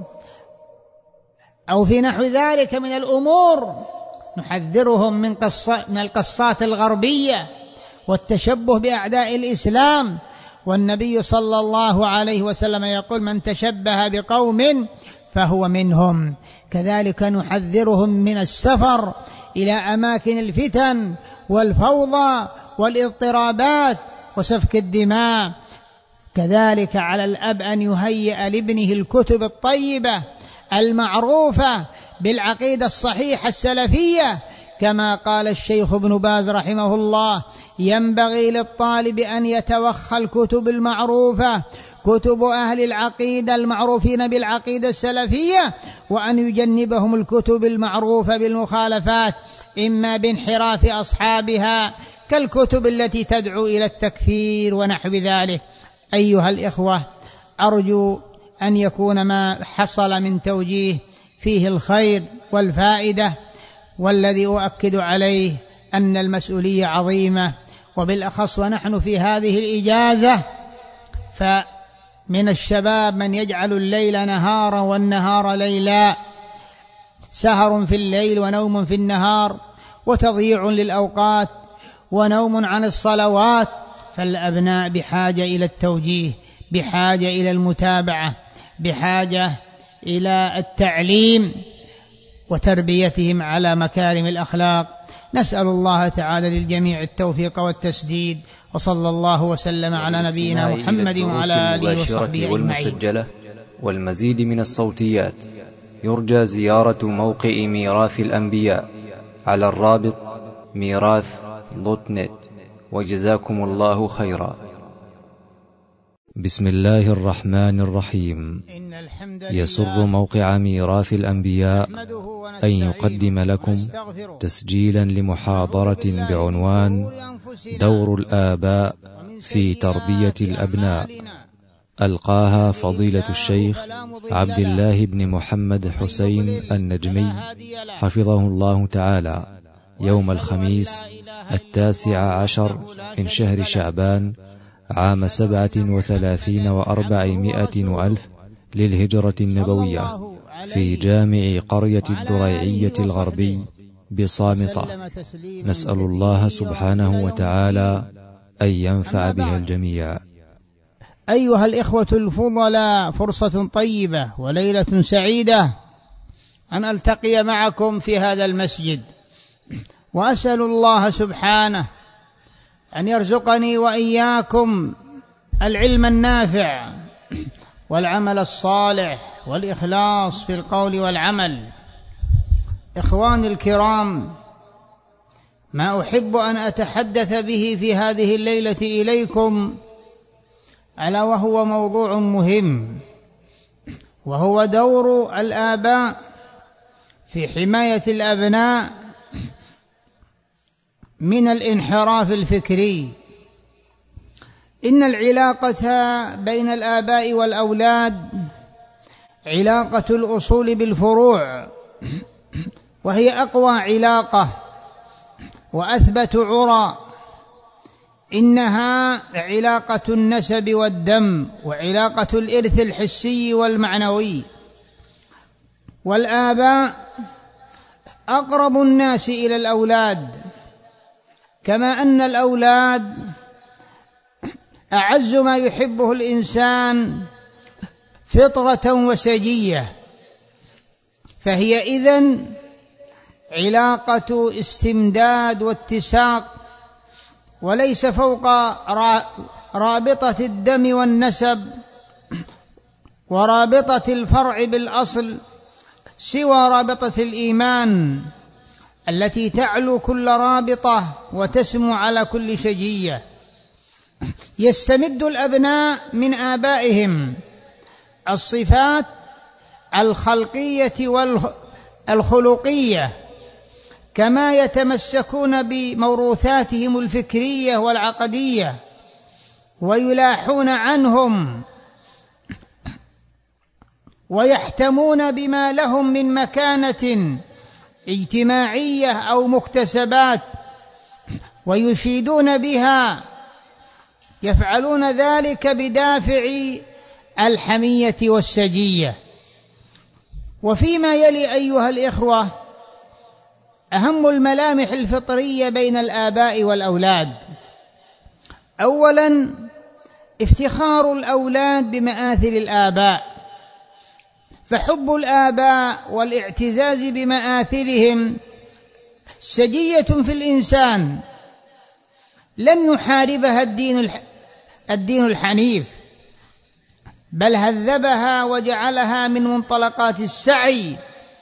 أو في نحو ذلك من الأمور. نحذرهم من القصات الغربية والتشبه بأعداء الإسلام. والنبي صلى الله عليه وسلم يقول: من تشبه بقوم فهو منهم. كذلك نحذرهم من السفر إلى أماكن الفتن والفوضى والاضطرابات وسفك الدماء. كذلك على الأب أن يهيئ لابنه الكتب الطيبة المعروفة بالعقيدة الصحيحة السلفية، كما قال الشيخ ابن باز رحمه الله: ينبغي للطالب أن يتوخى الكتب المعروفة، كتب أهل العقيدة المعروفين بالعقيدة السلفية، وأن يجنبهم الكتب المعروفة بالمخالفات، إما بانحراف أصحابها كالكتب التي تدعو إلى التكفير ونحو ذلك. أيها الإخوة، أرجو أن يكون ما حصل من توجيه فيه الخير والفائدة، والذي أؤكد عليه أن المسؤولية عظيمة، وبالأخص ونحن في هذه الإجازة، فمن الشباب من يجعل الليل نهارا والنهار ليلا، سهر في الليل ونوم في النهار، وتضييع للأوقات ونوم عن الصلوات. فالأبناء بحاجة إلى التوجيه، بحاجة إلى المتابعة، بحاجة إلى التعليم وتربيتهم على مكارم الأخلاق. نسأل الله تعالى للجميع التوفيق والتسديد، وصلى الله وسلم على نبينا محمد وعلى آله وصحبه والمسجلة والمزيد من الصوتيات. يرجى زيارة موقع ميراث الأنبياء على الرابط ميراث.net. وجزاكم الله خيرا. بسم الله الرحمن الرحيم. يسر موقع ميراث الأنبياء أن يقدم لكم تسجيلا لمحاضرة بعنوان دور الآباء في تربية الأبناء، ألقاها فضيلة الشيخ عبد الله بن محمد حسين النجمي حفظه الله تعالى، يوم الخميس 19 من شهر شعبان عام 37 و400 وألف للهجرة النبوية، في جامع قرية الدريعية الغربي بصامطة. نسأل الله سبحانه وتعالى أن ينفع بها الجميع. أيها الإخوة الفضلاء، فرصة طيبة وليلة سعيدة أن ألتقي معكم في هذا المسجد، وأسأل الله سبحانه أن يرزقني وإياكم العلم النافع والعمل الصالح والإخلاص في القول والعمل. إخواني الكرام، ما أحب أن أتحدث به في هذه الليلة إليكم ألا وهو موضوع مهم، وهو دور الآباء في حماية الأبناء من الانحراف الفكري. إن العلاقة بين الآباء والأولاد علاقة الأصول بالفروع، وهي أقوى علاقة وأثبت عرى. إنها علاقة النسب والدم، وعلاقة الإرث الحسي والمعنوي. والآباء أقرب الناس إلى الأولاد، كما أن الأولاد أعز ما يحبه الإنسان فطرة وسجية، فهي إذن علاقة استمداد واتساق، وليس فوق رابطة الدم والنسب ورابطة الفرع بالأصل سوى رابطة الإيمان التي تعلو كل رابطة وتسمو على كل شجية. يستمد الأبناء من آبائهم الصفات الخلقية الخلقية، كما يتمسكون بموروثاتهم الفكرية والعقدية ويلاحون عنهم ويحتمون بما لهم من مكانة اجتماعية أو مكتسبات ويشيدون بها، يفعلون ذلك بدافع الحمية والسجية. وفيما يلي أيها الإخوة أهم الملامح الفطرية بين الآباء والأولاد: أولاً افتخار الأولاد بمآثر الآباء، فحب الآباء والاعتزاز بمآثرهم سجية في الإنسان لم يحاربها الدين الحنيف، بل هذبها وجعلها من منطلقات السعي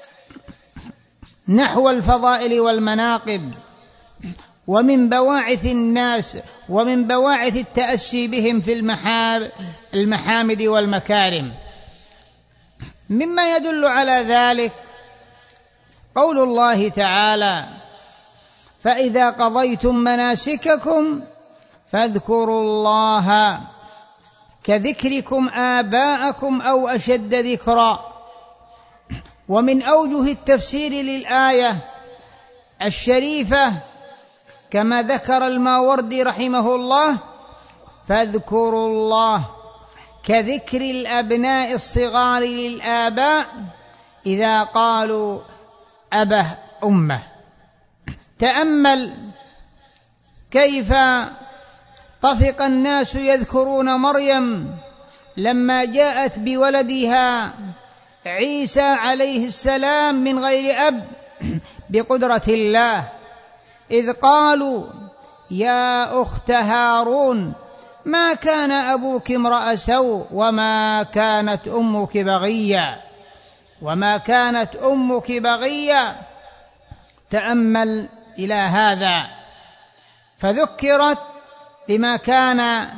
نحو الفضائل والمناقب، ومن بواعث الناس ومن بواعث التأسي بهم في المحامد والمكارم. مما يدل على ذلك قول الله تعالى: فإذا قضيتم مناسككم فاذكروا الله كذكركم آباءكم أو أشد ذكرا. ومن أوجه التفسير للآية الشريفة كما ذكر الماوردي رحمه الله: فاذكروا الله كذكر الأبناء الصغار للآباء إذا قالوا أبه أمه. تأمل كيف طفق الناس يذكرون مريم لما جاءت بولدها عيسى عليه السلام من غير أب بقدرة الله، إذ قالوا: يا أخت هارون ما كان أبوك امرأ سوء وما كانت أمك بغيا، وما كانت أمك بغيا. تأمل إلى هذا، فذكرت بما كان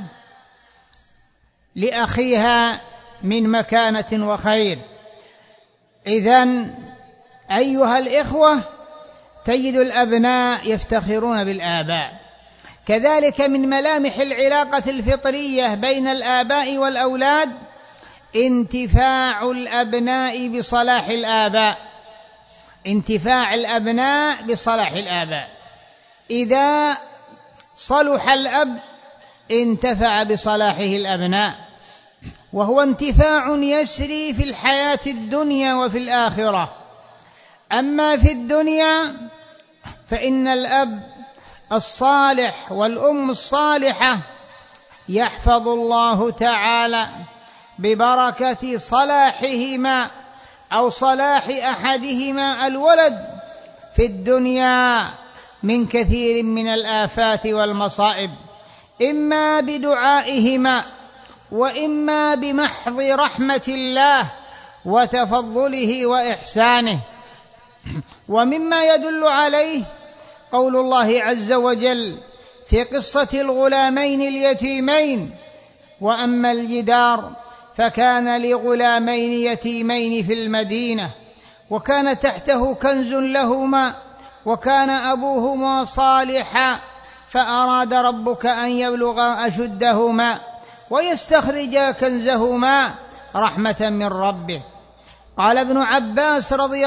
لأخيها من مكانة وخير. إذن أيها الإخوة تجد الأبناء يفتخرون بالآباء. كذلك من ملامح العلاقة الفطرية بين الآباء والأولاد انتفاع الأبناء بصلاح الآباء، انتفاع الأبناء بصلاح الآباء. إذا صلح الأب انتفع بصلاحه الأبناء، وهو انتفاع يسري في الحياة الدنيا وفي الآخرة. أما في الدنيا فإن الأب الصالح والأم الصالحة يحفظ الله تعالى ببركة صلاحهما أو صلاح أحدهما الولد في الدنيا من كثير من الآفات والمصائب، إما بدعائهما وإما بمحض رحمة الله وتفضله وإحسانه. ومما يدل عليه قول الله عز وجل في قصة الغلامين اليتيمين: وأما الجدار فكان لغلامين يتيمين في المدينة وكان تحته كنز لهما وكان أبوهما صالحا فأراد ربك أن يبلغا أشدهما ويستخرجا كنزهما رحمة من ربه. قال ابن عباس رضي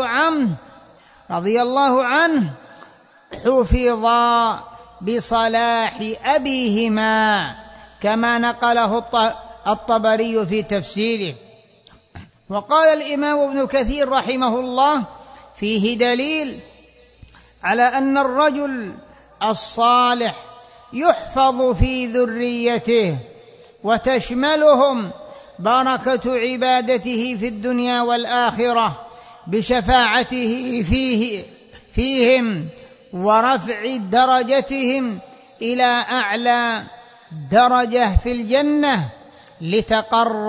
الله عنه: حفظا بصلاح أبيهما، كما نقله الطبري في تفسيره. وقال الإمام ابن كثير رحمه الله: فيه دليل على أن الرجل الصالح يحفظ في ذريته وتشملهم بركة عبادته في الدنيا والآخرة بشفاعته فيهم ورفع درجتهم إلى أعلى درجة في الجنة لتقر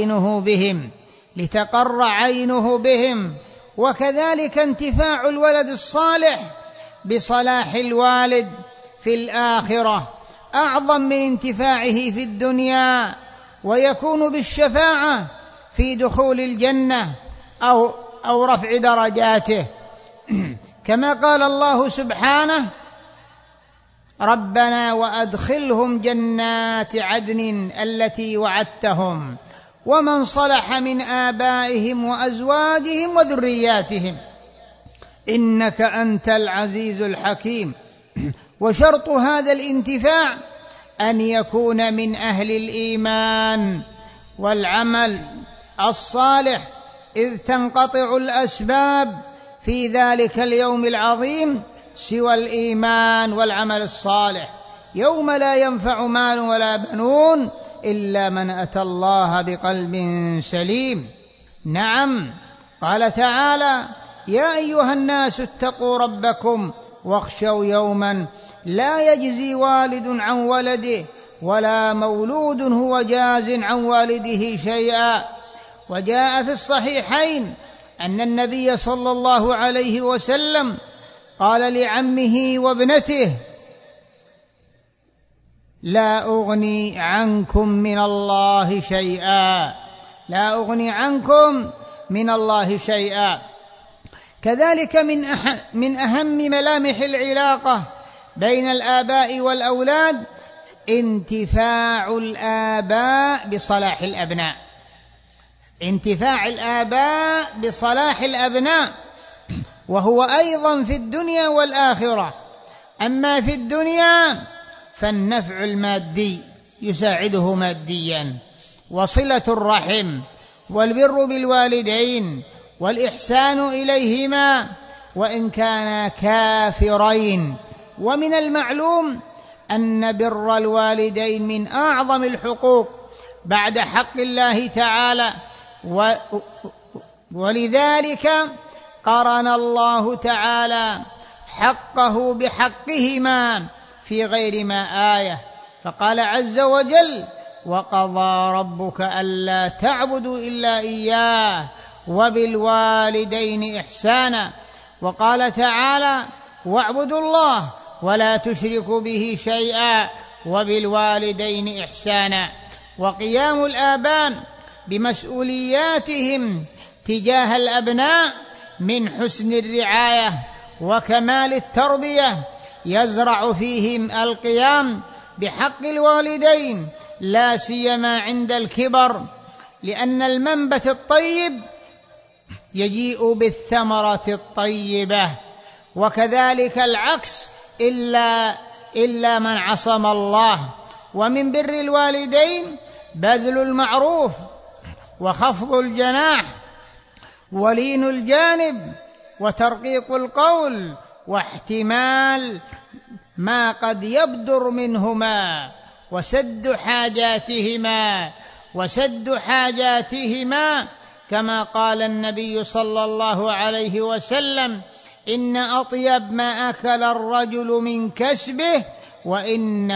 عينه بهم. وكذلك انتفاع الولد الصالح بصلاح الوالد في الآخرة أعظم من انتفاعه في الدنيا، ويكون بالشفاعة في دخول الجنة أو رفع درجاته، كما قال الله سبحانه: ربنا وأدخلهم جنات عدن التي وعدتهم ومن صلح من آبائهم وأزواجهم وذرياتهم إنك أنت العزيز الحكيم. وشرط هذا الانتفاع أن يكون من أهل الإيمان والعمل الصالح، إذ تنقطع الأسباب في ذلك اليوم العظيم سوى الإيمان والعمل الصالح، يوم لا ينفع مال ولا بنون إلا من أتى الله بقلب سليم. نعم، قال تعالى: يا أيها الناس اتقوا ربكم واخشوا يوما لا يجزي والد عن ولده ولا مولود هو جاز عن والده شيئا. وجاء في الصحيحين أن النبي صلى الله عليه وسلم قال لعمه وابنته: لا أغني عنكم من الله شيئا، لا أغني عنكم من الله شيئا. كذلك من أهم ملامح العلاقة بين الآباء والأولاد انتفاع الآباء بصلاح الأبناء، انتفاع الآباء بصلاح الأبناء، وهو أيضا في الدنيا والآخرة. أما في الدنيا فالنفع المادي يساعده ماديا، وصلة الرحم والبر بالوالدين والإحسان إليهما وإن كانا كافرين. ومن المعلوم أن بر الوالدين من أعظم الحقوق بعد حق الله تعالى، ولذلك قرن الله تعالى حقه بحقهما في غير ما آية، فقال عز وجل: وقضى ربك ألا تعبدوا إلا إياه وبالوالدين إحسانا. وقال تعالى: واعبدوا الله ولا تشركوا به شيئا وبالوالدين إحسانا. وقيام الآباء بمسؤولياتهم تجاه الأبناء من حسن الرعاية وكمال التربية يزرع فيهم القيام بحق الوالدين، لا سيما عند الكبر، لأن المنبت الطيب يجيء بالثمرة الطيبة، وكذلك العكس إلا من عصم الله. ومن بر الوالدين بذل المعروف وخفض الجناح ولين الجانب وترقيق القول واحتمال ما قد يبدر منهما وسد حاجاتهما كما قال النبي صلى الله عليه وسلم: إن أطيب ما أكل الرجل من كسبه وإن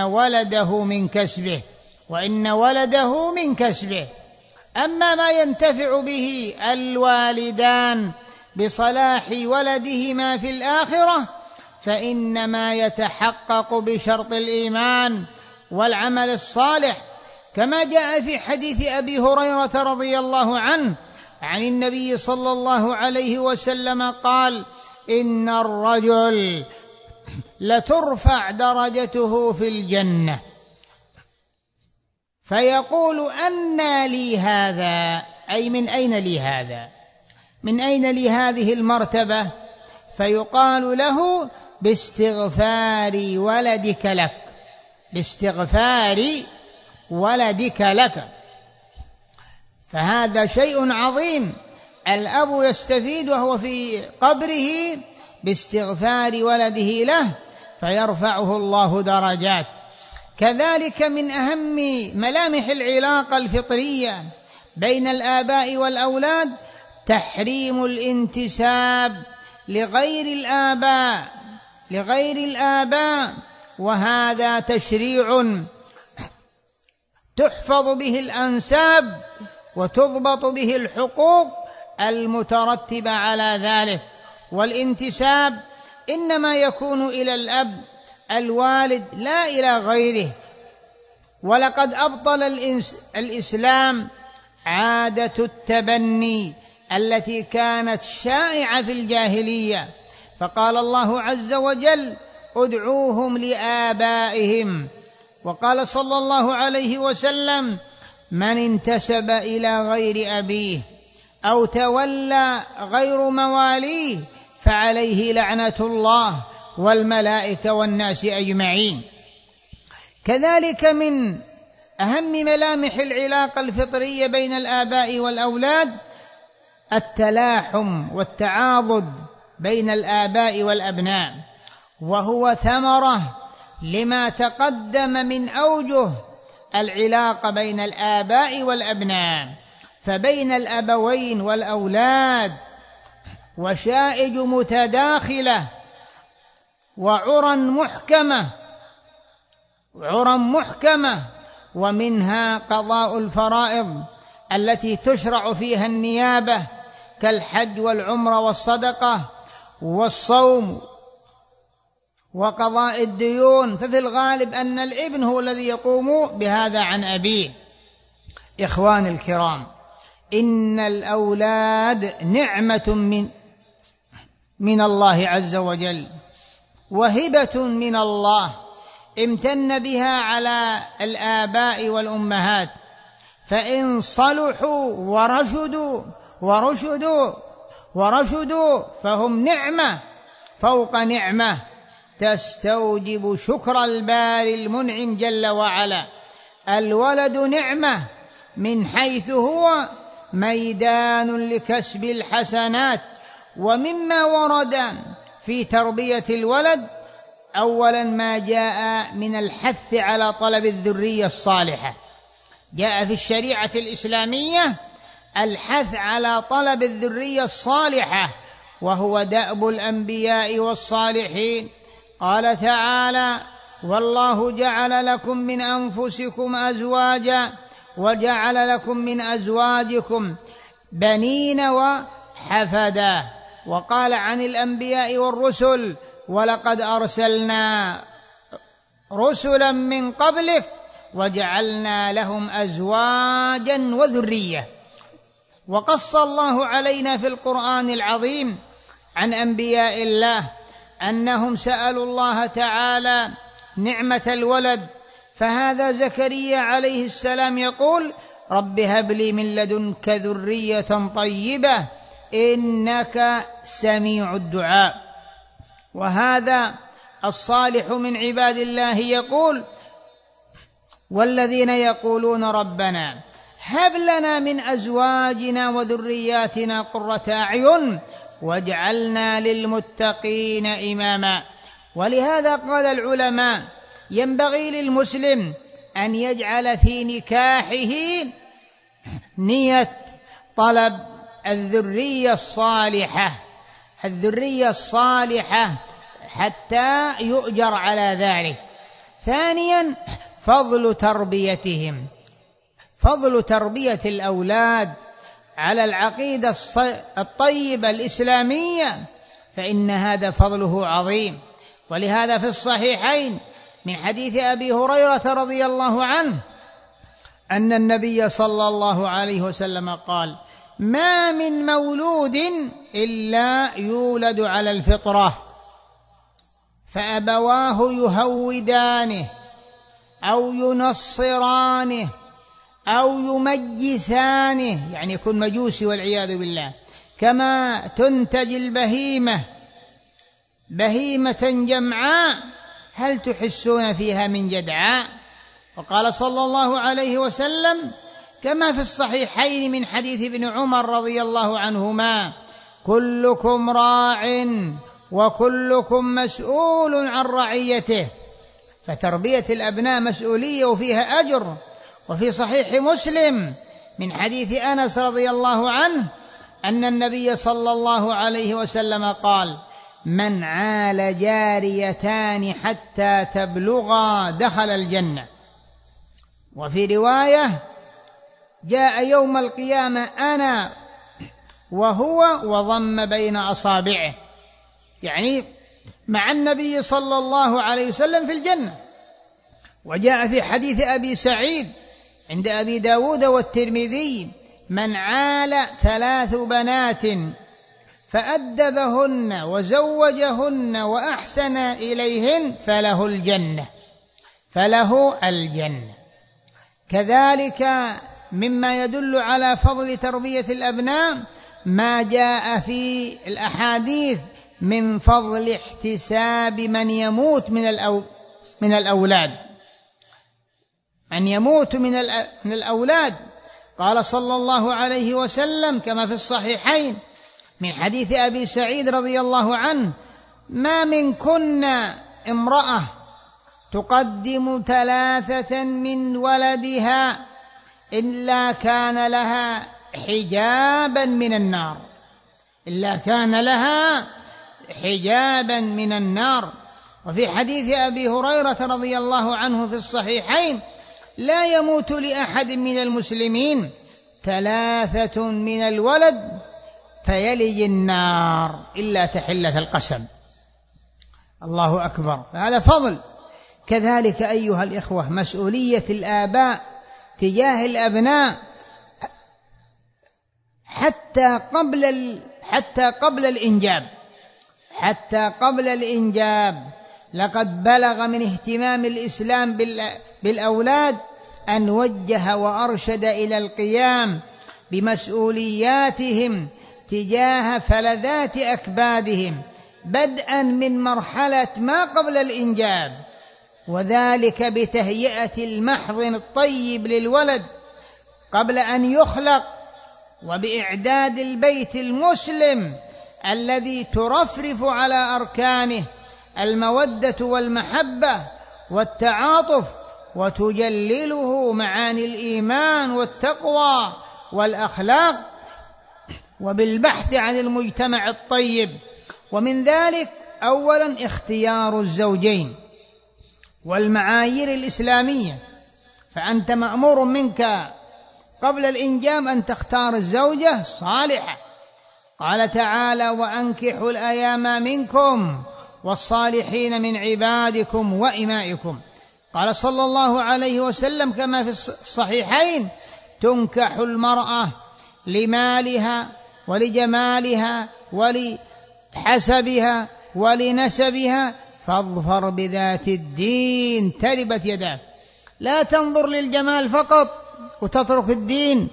ولده من كسبه. أما ما ينتفع به الوالدان بصلاح ولدهما في الآخرة فإنما يتحقق بشرط الإيمان والعمل الصالح، كما جاء في حديث أبي هريرة رضي الله عنه عن النبي صلى الله عليه وسلم قال: إن الرجل لترفع درجته في الجنة فيقول: أنى لي هذا، أي من أين لي هذا، من أين لي هذه المرتبة؟ فيقال له: باستغفار ولدك لك. فهذا شيء عظيم، الأب يستفيد وهو في قبره باستغفار ولده له فيرفعه الله درجات. كذلك من أهم ملامح العلاقة الفطرية بين الآباء والأولاد تحريم الانتساب لغير الآباء، وهذا تشريع تحفظ به الأنساب وتضبط به الحقوق المترتبة على ذلك. والانتساب إنما يكون إلى الأب الوالد لا إلى غيره. ولقد أبطل الإسلام عادة التبني التي كانت شائعة في الجاهلية، فقال الله عز وجل: ادعوهم لآبائهم. وقال صلى الله عليه وسلم: من انتسب إلى غير أبيه أو تولى غير مواليه فعليه لعنة الله والملائكة والناس أجمعين. كذلك من أهم ملامح العلاقة الفطرية بين الآباء والأولاد التلاحم والتعاضد بين الآباء والأبناء، وهو ثمرة لما تقدم من أوجه العلاقة بين الآباء والأبناء. فبين الأبوين والأولاد وشائج متداخلة وعرى محكمة، ومنها قضاء الفرائض التي تشرع فيها النيابة كالحج والعمرة والصدقة والصوم وقضاء الديون، ففي الغالب أن الابن هو الذي يقوم بهذا عن أبيه. إخواني الكرام، إن الأولاد نعمة من الله عز وجل، وهبة من الله امتن بها على الآباء والأمهات، فإن صلحوا ورشدوا فهم نعمة فوق نعمة تستوجب شكر الباري المنعم جل وعلا. الولد نعمة من حيث هو ميدان لكسب الحسنات، ومما ورد في تربية الولد أولا ما جاء من الحث على طلب الذرية الصالحة. جاء في الشريعة الإسلامية الحث على طلب الذرية الصالحة، وهو دأب الأنبياء والصالحين. قال تعالى: والله جعل لكم من أنفسكم أزواجا وجعل لكم من أزواجكم بنين وحفدا. وقال عن الأنبياء والرسل: ولقد أرسلنا رسلا من قبلك وجعلنا لهم أزواجا وذرية. وقص الله علينا في القرآن العظيم عن أنبياء الله أنهم سألوا الله تعالى نعمة الولد، فهذا زكريا عليه السلام يقول: رب هب لي من لدنك ذرية طيبة إنك سميع الدعاء. وهذا الصالح من عباد الله يقول: والذين يقولون ربنا هب لنا من أزواجنا وذرياتنا قرة أعين واجعلنا للمتقين إماما. ولهذا قال العلماء: ينبغي للمسلم أن يجعل في نكاحه نية طلب الذرية الصالحة حتى يؤجر على ذلك. ثانيا فضل تربية الأولاد على العقيدة الطيبة الإسلامية، فإن هذا فضله عظيم. ولهذا في الصحيحين من حديث أبي هريرة رضي الله عنه أن النبي صلى الله عليه وسلم قال: ما من مولود إلا يولد على الفطرة، فأبواه يهودانه أو ينصرانه أو يمجسانه، يعني يكون مجوسي والعياذ بالله، كما تنتج البهيمة بهيمة جمعاء هل تحسون فيها من جدعاء. وقال صلى الله عليه وسلم كما في الصحيحين من حديث ابن عمر رضي الله عنهما: كلكم راع وكلكم مسؤول عن رعيته. فتربية الأبناء مسؤولية وفيها أجر. وفي صحيح مسلم من حديث أنس رضي الله عنه أن النبي صلى الله عليه وسلم قال: من عال جاريتان حتى تبلغا دخل الجنة. وفي رواية: جاء يوم القيامة أنا وهو وضم بين أصابعه، يعني مع النبي صلى الله عليه وسلم في الجنة. وجاء في حديث أبي سعيد عند أبي داود والترمذي من عال 3 بنات فأدبهن وزوجهن وأحسن إليهن فله الجنة، فله الجنة. كذلك مما يدل على فضل تربية الأبناء ما جاء في الأحاديث من فضل احتساب من يموت من الأولاد، من يموت من الأولاد. قال صلى الله عليه وسلم كما في الصحيحين من حديث أبي سعيد رضي الله عنه: ما منكن امرأة تقدم 3 من ولدها إلا كان لها حجابا من النار، إلا كان لها حجابا من النار. وفي حديث أبي هريرة رضي الله عنه في الصحيحين: لا يموت لأحد من المسلمين 3 من الولد فيلج النار إلا تحلة القسم. الله أكبر، فهذا فضل. كذلك أيها الإخوة مسؤولية الآباء تجاه الأبناء حتى قبل الإنجاب، لقد بلغ من اهتمام الإسلام بالأولاد أن وجه وأرشد إلى القيام بمسؤولياتهم تجاه فلذات أكبادهم، بدءا من مرحلة ما قبل الإنجاب، وذلك بتهيئة المحضن الطيب للولد قبل أن يخلق، وبإعداد البيت المسلم الذي ترفرف على أركانه المودة والمحبة والتعاطف، وتجلله معاني الإيمان والتقوى والأخلاق، وبالبحث عن المجتمع الطيب. ومن ذلك أولا اختيار الزوجين والمعايير الإسلامية، فأنت مأمور منك قبل الإنجاب أن تختار الزوجة الصالحة. قال تعالى: وأنكحوا الأيام منكم والصالحين من عبادكم وإمائكم. قال صلى الله عليه وسلم كما في الصحيحين: تنكح المرأة لمالها ولجمالها ولحسبها ولنسبها فاظفر بذات الدين تربت يداك. لا تنظر للجمال فقط وتترك الدين.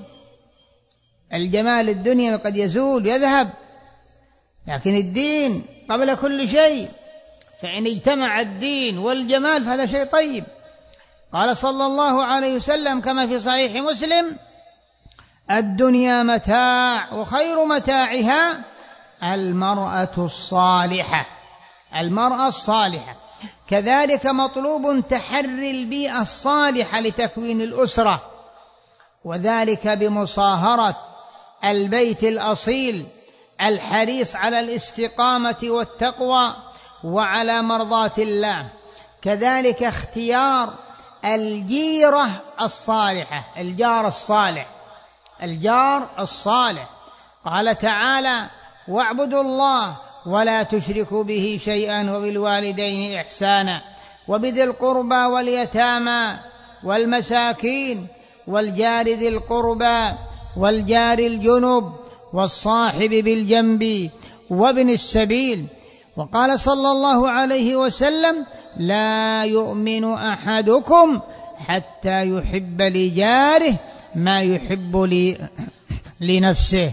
الجمال الدنيا قد يزول يذهب، لكن الدين قبل كل شيء، فإن اجتمع الدين والجمال فهذا شيء طيب. قال صلى الله عليه وسلم كما في صحيح مسلم: الدنيا متاع وخير متاعها المرأة الصالحة. المرأة الصالحة. كذلك مطلوب تحري البيئة الصالحة لتكوين الأسرة، وذلك بمصاهرة البيت الأصيل الحريص على الاستقامة والتقوى وعلى مرضاة الله. كذلك اختيار الجيرة الصالحة، الجار الصالح، الجار الصالح. قال تعالى: واعبدوا الله ولا تشركوا به شيئا وبالوالدين إحسانا وبذي القربى واليتامى والمساكين والجار ذي القربى والجار الجنب والصاحب بالجنب وابن السبيل. وقال صلى الله عليه وسلم: لا يؤمن أحدكم حتى يحب لجاره ما يحب لنفسه.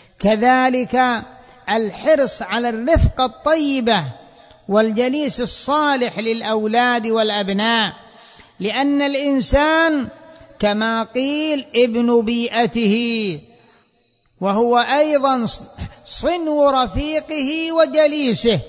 كذلك الحرص على الرفقة الطيبة والجليس الصالح للأولاد والأبناء، لأن الإنسان كما قيل ابن بيئته، وهو أيضا صنو رفيقه وجليسه،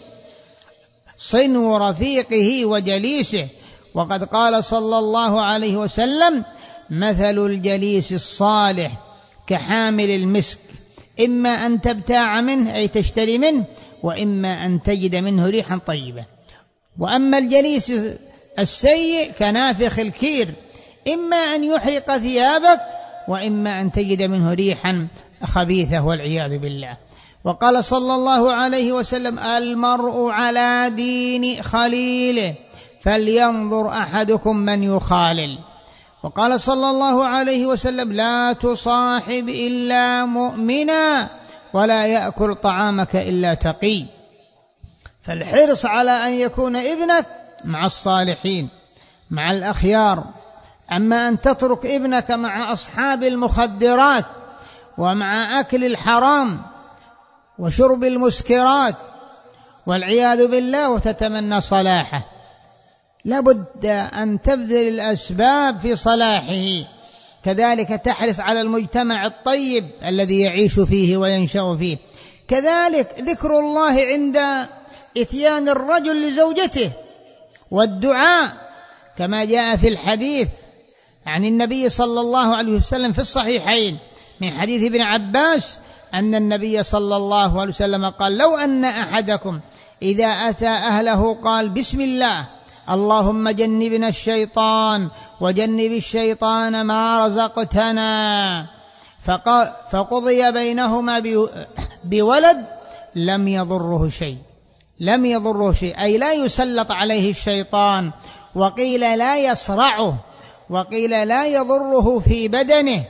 صنو رفيقه وجليسه. وقد قال صلى الله عليه وسلم: مثل الجليس الصالح كحامل المسك، إما أن تبتاع منه أي تشتري منه، وإما أن تجد منه ريحا طيبة. وأما الجليس السيء كنافخ الكير، إما أن يحرق ثيابك وإما أن تجد منه ريحا خبيثة والعياذ بالله. وقال صلى الله عليه وسلم: المرء على دين خليله فلينظر أحدكم من يخالل. وقال صلى الله عليه وسلم: لا تصاحب إلا مؤمنا ولا يأكل طعامك إلا تقي. فالحرص على أن يكون ابنك مع الصالحين مع الأخيار. أما أن تترك ابنك مع أصحاب المخدرات ومع أكل الحرام وشرب المسكرات والعياذ بالله وتتمنى صلاحه، لابد أن تبذل الأسباب في صلاحه. كذلك تحرص على المجتمع الطيب الذي يعيش فيه وينشأ فيه. كذلك ذكر الله عند إتيان الرجل لزوجته والدعاء، كما جاء في الحديث عن النبي صلى الله عليه وسلم في الصحيحين من حديث ابن عباس أن النبي صلى الله عليه وسلم قال: لو أن أحدكم إذا أتى أهله قال: بسم الله اللهم جنبنا الشيطان وجنب الشيطان ما رزقتنا، فقضي بينهما بولد لم يضره شيء، أي لا يسلط عليه الشيطان، وقيل لا يصرعه، وقيل لا يضره في بدنه.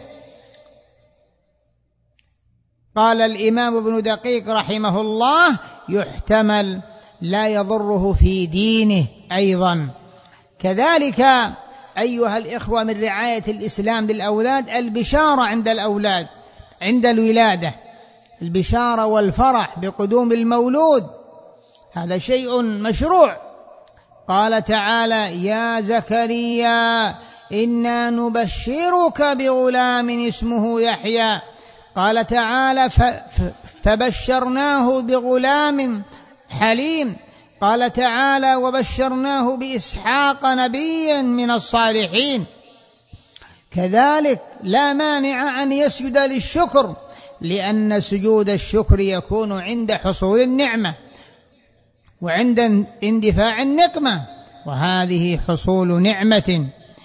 قال الإمام ابن دقيق رحمه الله: يحتمل لا يضره في دينه أيضا. كذلك أيها الإخوة من رعاية الإسلام للأولاد البشارة عند الأولاد عند الولادة، البشارة والفرح بقدوم المولود، هذا شيء مشروع. قال تعالى: يا زكريا إنا نبشرك بغلام اسمه يحيى. قال تعالى: فبشرناه بغلام حليم. قال تعالى: وبشرناه بإسحاق نبيا من الصالحين. كذلك لا مانع أن يسجد للشكر، لأن سجود الشكر يكون عند حصول النعمة وعند اندفاع النقمة، وهذه حصول نعمة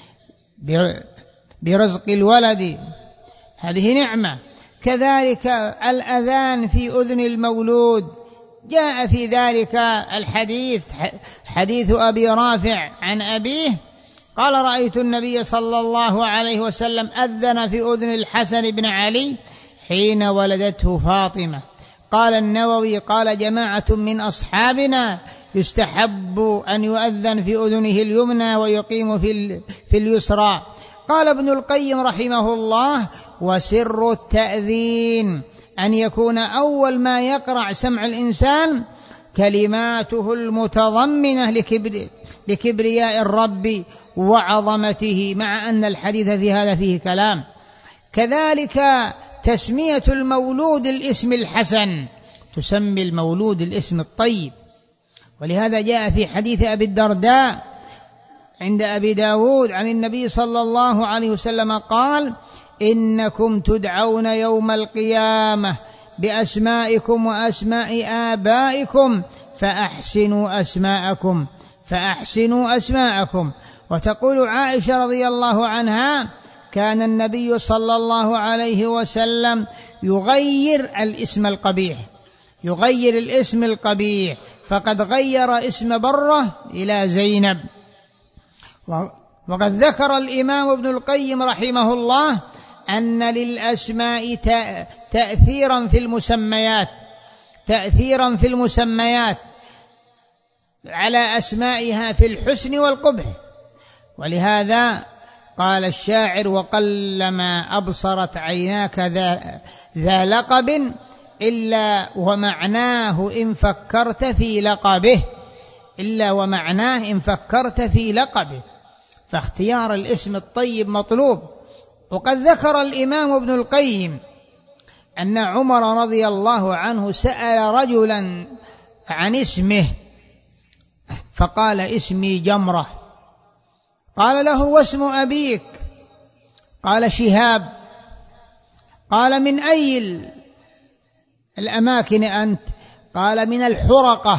برزق الولد، هذه نعمة. كذلك الأذان في أذن المولود، جاء في ذلك الحديث حديث أبي رافع عن أبيه قال: رأيت النبي صلى الله عليه وسلم أذن في أذن الحسن بن علي حين ولدته فاطمة. قال النووي: قال جماعة من أصحابنا يستحب أن يؤذن في أذنه اليمنى ويقيم في اليسرى. قال ابن القيم رحمه الله: وسر التأذين أن يكون أول ما يقرع سمع الإنسان كلماته المتضمنة لكبرياء الرب وعظمته، مع أن الحديث في هذا فيه كلام. كذلك تسمية المولود الاسم الحسن، تسمي المولود الاسم الطيب، ولهذا جاء في حديث أبي الدرداء عند أبي داود عن النبي صلى الله عليه وسلم قال: إنكم تدعون يوم القيامة بأسمائكم وأسماء آبائكم فأحسنوا أسماءكم. وتقول عائشة رضي الله عنها: كان النبي صلى الله عليه وسلم يغير الاسم القبيح، فقد غير اسم برة إلى زينب. وقد ذكر الإمام ابن القيم رحمه الله أن للأسماء تأثيرا في المسميات على أسمائها في الحسن والقبح. ولهذا قال الشاعر: وقلما أبصرت عيناك ذا لقب إلا ومعناه إن فكرت في لقبه، فاختيار الاسم الطيب مطلوب. وقد ذكر الإمام ابن القيم أن عمر رضي الله عنه سأل رجلا عن اسمه فقال: اسمي جمرة. قال له: واسم أبيك؟ قال: شهاب. قال: من أي الأماكن أنت؟ قال: من الحرقة.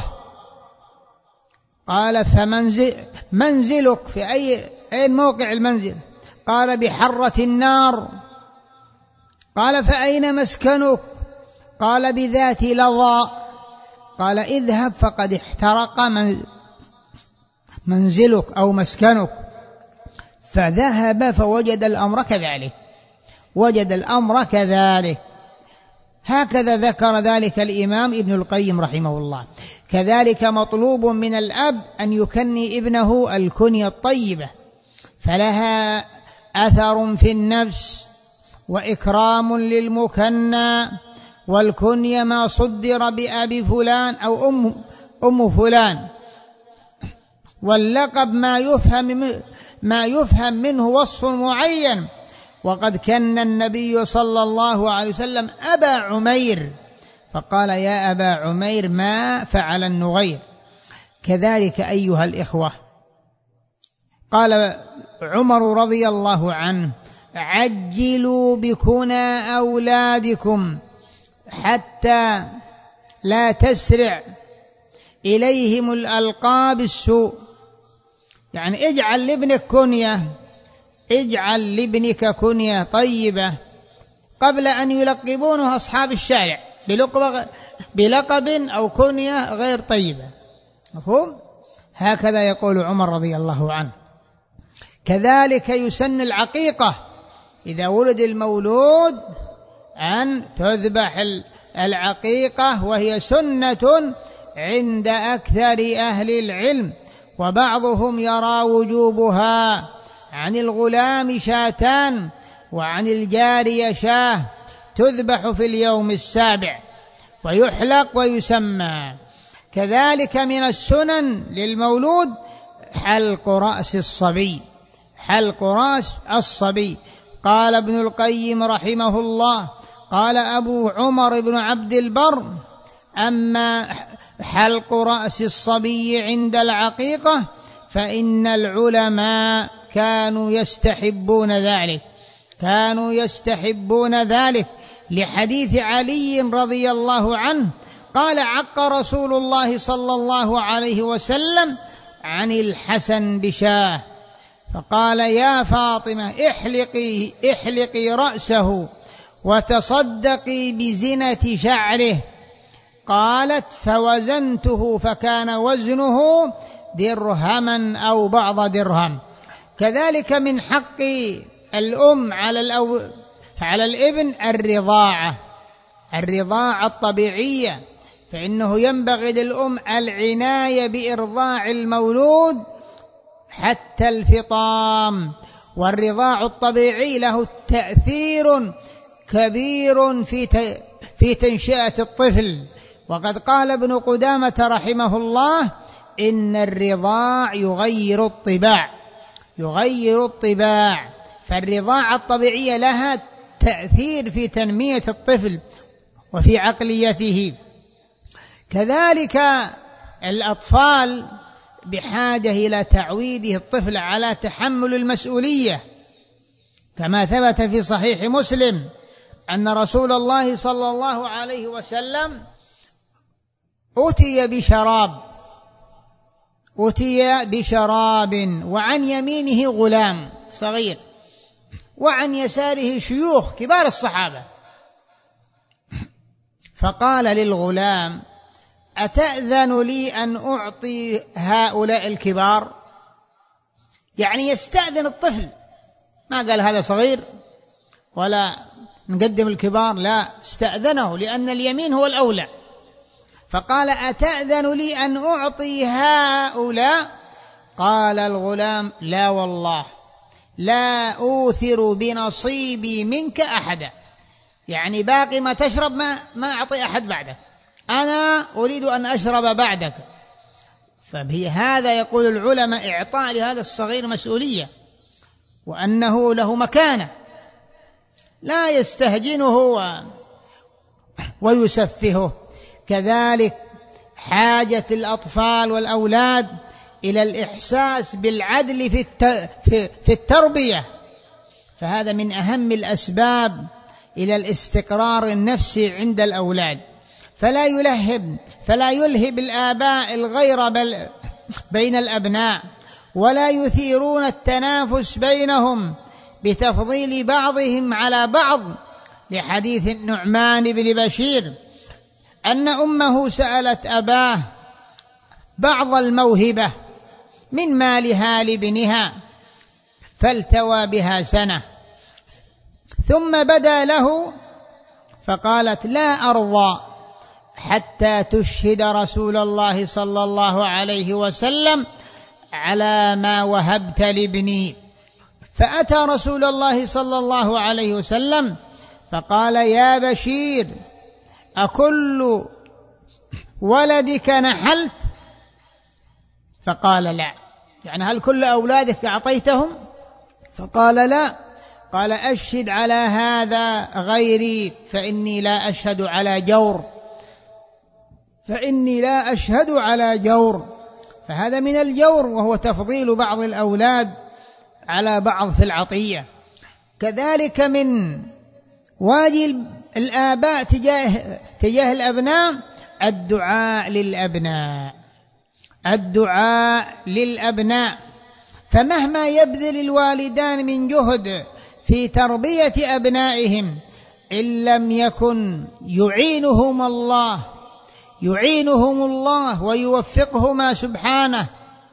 قال: فمنزلك في أين موقع المنزل؟ قال: بحرة النار. قال: فأين مسكنك؟ قال: بذات لظى. قال: اذهب فقد احترق منزلك أو مسكنك. فذهب فوجد الأمر كذلك، وجد الأمر كذلك. هكذا ذكر ذلك الإمام ابن القيم رحمه الله. كذلك مطلوب من الأب أن يكني ابنه الكنية الطيبة، فلها أثر في النفس وإكرام للمكنى، والكنية ما صدر بأبي فلان أو أم فلان، واللقب ما يفهم منه وصف معين. وقد كن النبي صلى الله عليه وسلم أبا عمير فقال يا أبا عمير ما فعل النغير. كذلك أيها الإخوة قال عمر رضي الله عنه عجلوا بكنى أولادكم حتى لا تسرع إليهم الألقاب السوء. يعني اجعل لابنك كنية طيبة قبل أن يلقبونه أصحاب الشارع بلقب أو كنية غير طيبة. مفهوم؟ هكذا يقول عمر رضي الله عنه. كذلك يسن العقيقة إذا ولد المولود أن تذبح العقيقة، وهي سنة عند أكثر أهل العلم، وبعضهم يرى وجوبها. عن الغلام شاتان وعن الجارية شاه تذبح في اليوم السابع ويحلق ويسمى. كذلك من السنن للمولود حلق رأس الصبي. قال ابن القيم رحمه الله قال أبو عمر بن عبد البر أما حلق رأس الصبي عند العقيقة فإن العلماء كانوا يستحبون ذلك لحديث علي رضي الله عنه قال عق رسول الله صلى الله عليه وسلم عن الحسن بشاه فقال يا فاطمة احلقي رأسه وتصدقي بزنة شعره. قالت فوزنته فكان وزنه درهما أو بعض درهم. كذلك من حق الأم على الابن الرضاعة الطبيعية، فإنه ينبغي للأم العناية بإرضاع المولود حتى الفطام، والرضاع الطبيعي له تأثير كبير في تنشئة الطفل. وقد قال ابن قدامة رحمه الله إن الرضاع يغير الطباع، فالرضاعة الطبيعية لها تأثير في تنمية الطفل وفي عقليته. كذلك الأطفال بحاجة إلى تعويده الطفل على تحمل المسؤولية، كما ثبت في صحيح مسلم أن رسول الله صلى الله عليه وسلم أتي بشراب وعن يمينه غلام صغير وعن يساره شيوخ كبار الصحابة، فقال للغلام أتأذن لي أن أعطي هؤلاء الكبار؟ يعني يستأذن الطفل، ما قال هذا صغير ولا نقدم الكبار، لا، استأذنه لأن اليمين هو الأولى. فقال أتأذن لي أن أعطي هؤلاء؟ قال الغلام لا والله لا أوثر بنصيبي منك أحدا، يعني باقي ما تشرب ما أعطي أحد بعدك، أنا أريد أن أشرب بعدك. فبهذا يقول العلماء إعطاء لهذا الصغير مسؤولية، وأنه له مكانة، لا يستهجنه ويسفهه. كذلك حاجة الأطفال والأولاد إلى الإحساس بالعدل في التربية، فهذا من أهم الأسباب إلى الاستقرار النفسي عند الأولاد. فلا يلهب الآباء الغير بين الأبناء، ولا يثيرون التنافس بينهم بتفضيل بعضهم على بعض، لحديث النعمان بن بشير أن أمه سألت أباه بعض الموهبة من مالها لابنها، فالتوى بها سنة، ثم بدا له فقالت: لا أرضى حتى تشهد رسول الله صلى الله عليه وسلم على ما وهبت لابني. فأتى رسول الله صلى الله عليه وسلم فقال: يا بشير، أكل ولدك نحلت؟ فقال: لا. يعني هل كل أولادك أعطيتهم؟ فقال: لا. قال: أشهد على هذا غيري فإني لا أشهد على جور، فهذا من الجور، وهو تفضيل بعض الأولاد على بعض في العطية. كذلك من واجب الآباء تجاه الأبناء الدعاء للأبناء، فمهما يبذل الوالدان من جهد في تربية أبنائهم إن لم يكن يعينهم الله ويوفقهما سبحانه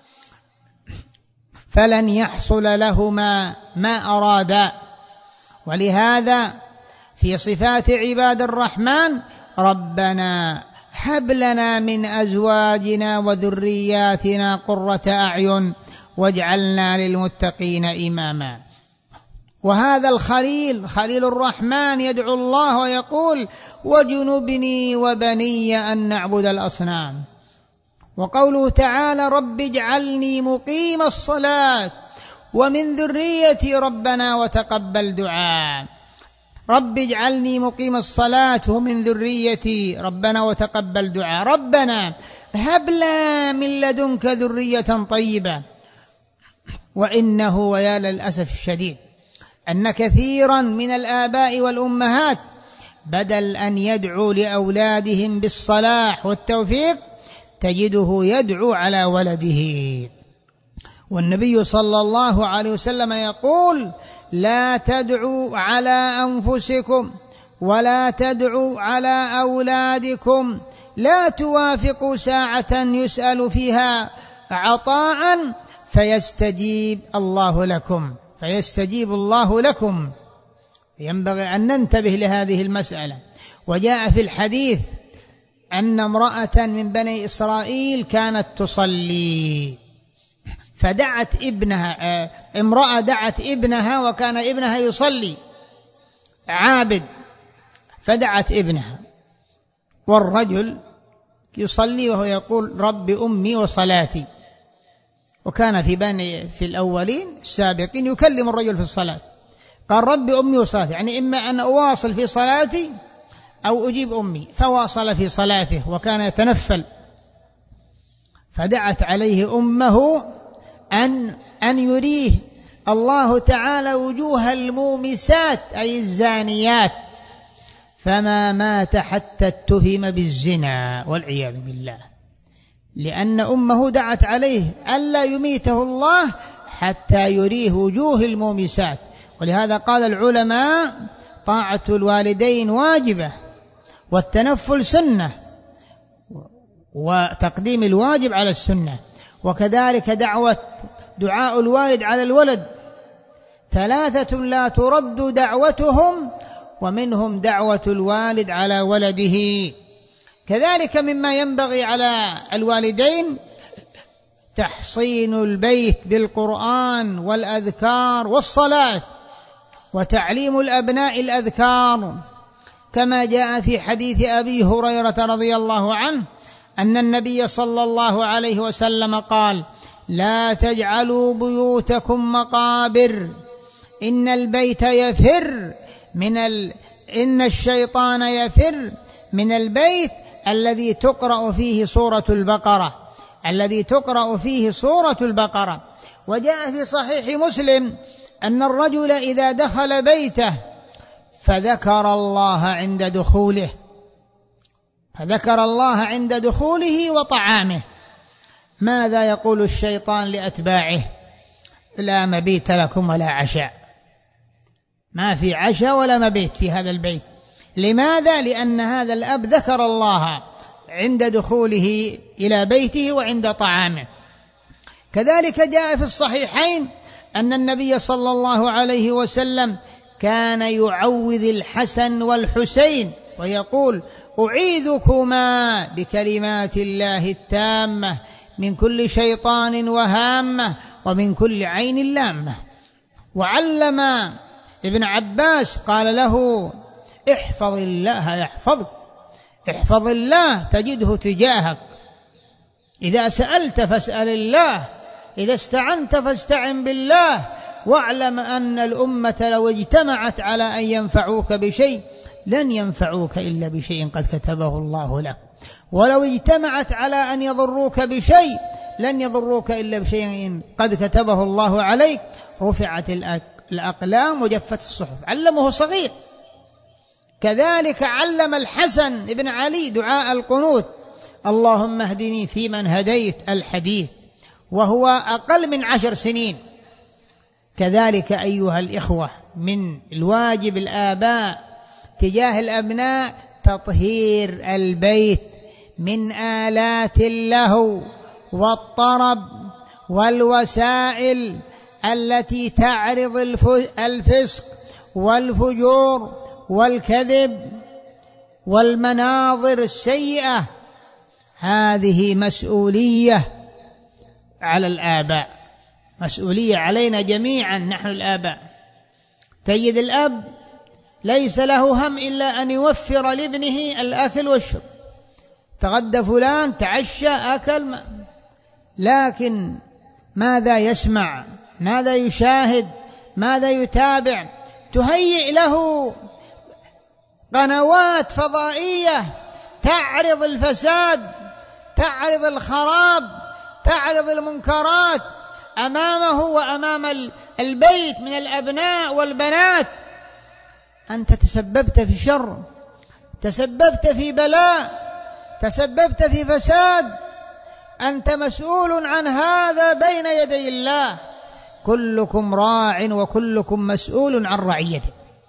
فلن يحصل لهما ما أرادا. ولهذا في صفات عباد الرحمن: ربنا هب لنا من أزواجنا وذرياتنا قرة أعين واجعلنا للمتقين إماما. وهذا الخليل خليل الرحمن يدعو الله ويقول: وجنبني وبني أن نعبد الأصنام. وقوله تعالى: رب اجعلني مقيم الصلاة ومن ذريتي ربنا وتقبل دعاء. رب اجعلني مقيم الصلاة ومن ذريتي ربنا وتقبل دعاء. ربنا هب لنا من لدنك ذرية طيبة. وإنه ويا للأسف الشديد أن كثيرا من الآباء والأمهات بدل أن يدعوا لأولادهم بالصلاح والتوفيق تجده يدعو على ولده. والنبي صلى الله عليه وسلم يقول: لا تدعوا على أنفسكم ولا تدعوا على أولادكم، لا توافقوا ساعة يسأل فيها عطاء فيستجيب الله لكم. ينبغي أن ننتبه لهذه المسألة. وجاء في الحديث أن امرأة من بني إسرائيل كانت تصلي فدعت ابنها، امرأة دعت ابنها وكان ابنها يصلي عابد، فدعت ابنها والرجل يصلي وهو يقول: رب أمي وصلاتي. وكان في الأولين السابقين يكلم الرجل في الصلاة، قال: رب أمي وصلاتي، يعني إما أن أواصل في صلاتي أو أجيب أمي، فواصل في صلاته وكان يتنفل. فدعت عليه أمه أن يريه الله تعالى وجوه المومسات أي الزانيات، فما مات حتى اتهم بالزنا والعياذ بالله، لأن أمه دعت عليه ألا يميته الله حتى يريه وجوه المومسات. ولهذا قال العلماء: طاعة الوالدين واجبة، والتنفل سنة، وتقديم الواجب على السنة. وكذلك دعاء الوالد على الولد، 3 لا ترد دعوتهم، ومنهم دعوة الوالد على ولده. كذلك مما ينبغي على الوالدين تحصين البيت بالقرآن والأذكار والصلاة، وتعليم الأبناء الأذكار، كما جاء في حديث أبي هريرة رضي الله عنه أن النبي صلى الله عليه وسلم قال: لا تجعلوا بيوتكم مقابر، إن الشيطان يفر من البيت الذي تقرأ فيه سورة البقرة. وجاء في صحيح مسلم أن الرجل إذا دخل بيته فذكر الله عند دخوله وطعامه، ماذا يقول الشيطان لأتباعه؟ لا مبيت لكم ولا عشاء، ما في عشاء ولا مبيت في هذا البيت. لماذا؟ لأن هذا الأب ذكر الله عند دخوله إلى بيته وعند طعامه. كذلك جاء في الصحيحين أن النبي صلى الله عليه وسلم كان يعوذ الحسن والحسين ويقول: أعيذكما بكلمات الله التامة من كل شيطان وهامة ومن كل عين لامة. وعلم ابن عباس قال له: احفظ الله يحفظك، احفظ الله تجده تجاهك، إذا سألت فاسأل الله، إذا استعنت فاستعن بالله، واعلم أن الأمة لو اجتمعت على أن ينفعوك بشيء لن ينفعوك إلا بشيء قد كتبه الله لك، ولو اجتمعت على أن يضروك بشيء لن يضروك إلا بشيء قد كتبه الله عليك. رفعت الأقلام وجفت الصحف. علمه صغير. كذلك علم الحسن بن علي دعاء القنوت: اللهم اهدني فيمن هديت، الحديث، وهو أقل من 10 سنين. كذلك أيها الإخوة، من الواجب الآباء تجاه الأبناء تطهير البيت من آلات اللهو والطرب والوسائل التي تعرض الفسق والفجور والكذب والمناظر السيئة. هذه مسؤولية على الآباء، مسؤولية علينا جميعا نحن الآباء. تجد الأب ليس له هم إلا أن يوفر لابنه الأكل والشرب، تغدى فلان، تعشى، أكل، لكن ماذا يسمع؟ ماذا يشاهد؟ ماذا يتابع؟ تهيئ له قنوات فضائية تعرض الفساد، تعرض الخراب، تعرض المنكرات أمامه وأمام البيت من الأبناء والبنات. أنت تسببت في شر، تسببت في بلاء، تسببت في فساد، أنت مسؤول عن هذا بين يدي الله. كلكم راع وكلكم مسؤول عن رعيته.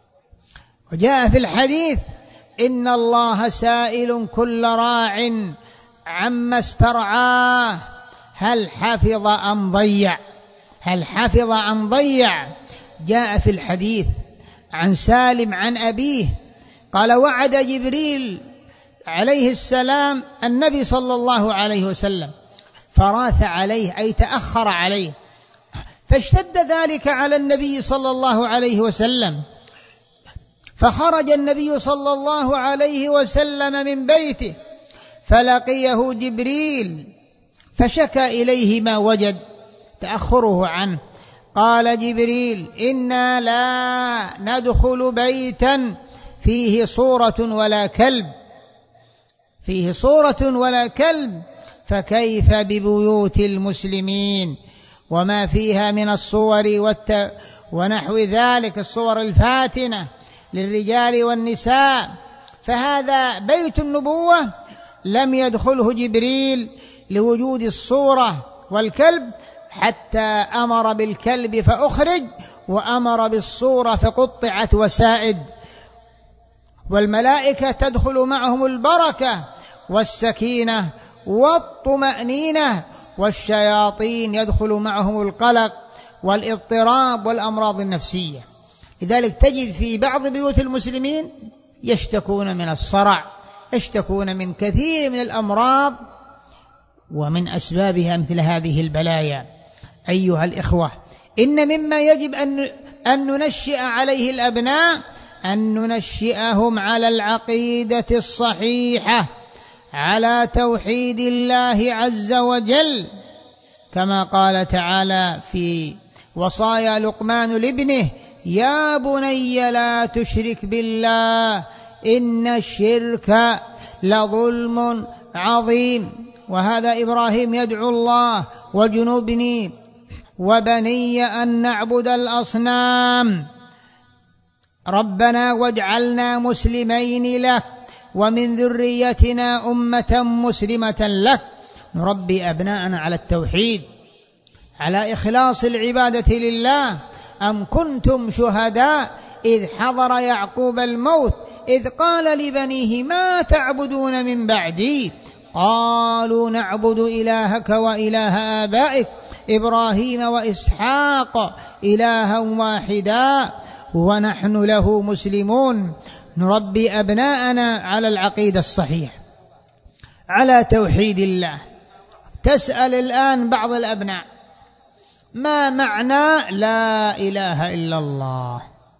وجاء في الحديث: إن الله سائل كل راع عما استرعاه هل حفظ أم ضيع، هل حفظ أم ضيع. جاء في الحديث عن سالم عن أبيه قال: وعد جبريل عليه السلام النبي صلى الله عليه وسلم فراث عليه، أي تأخر عليه، فاشتد ذلك على النبي صلى الله عليه وسلم، فخرج النبي صلى الله عليه وسلم من بيته فلقيه جبريل فشكى إليه ما وجد تأخره عنه. قال جبريل: إنا لا ندخل بيتا فيه صورة ولا كلب، فيه صورة ولا كلب، فكيف ببيوت المسلمين وما فيها من الصور ونحو ذلك، الصور الفاتنة للرجال والنساء. فهذا بيت النبوة لم يدخله جبريل لوجود الصورة والكلب، حتى أمر بالكلب فأخرج، وأمر بالصورة فقطعت وسائد. والملائكة تدخل معهم البركة والسكينة والطمأنينة، والشياطين يدخل معهم القلق والاضطراب والأمراض النفسية. لذلك تجد في بعض بيوت المسلمين يشتكون من الصرع، يشتكون من كثير من الأمراض، ومن أسبابها مثل هذه البلايا. أيها الإخوة، إن مما يجب أن ننشئ عليه الأبناء أن ننشئهم على العقيدة الصحيحة، على توحيد الله عز وجل، كما قال تعالى في وصايا لقمان لابنه: يا بني لا تشرك بالله إن الشرك لظلم عظيم. وهذا إبراهيم يدعو الله: وجنبني وبني أن نعبد الأصنام، ربنا واجعلنا مسلمين لك ومن ذريتنا أمة مسلمة لك. نربي أبناءنا على التوحيد، على إخلاص العبادة لله. أم كنتم شهداء إذ حضر يعقوب الموت إذ قال لبنيه ما تعبدون من بعدي قالوا نعبد إلهك وإله آبائك إبراهيم وإسحاق إلها واحدا ونحن له مسلمون. نربي أبناءنا على العقيدة الصحيحة، على توحيد الله. تسأل الآن بعض الأبناء ما معنى لا إله إلا الله،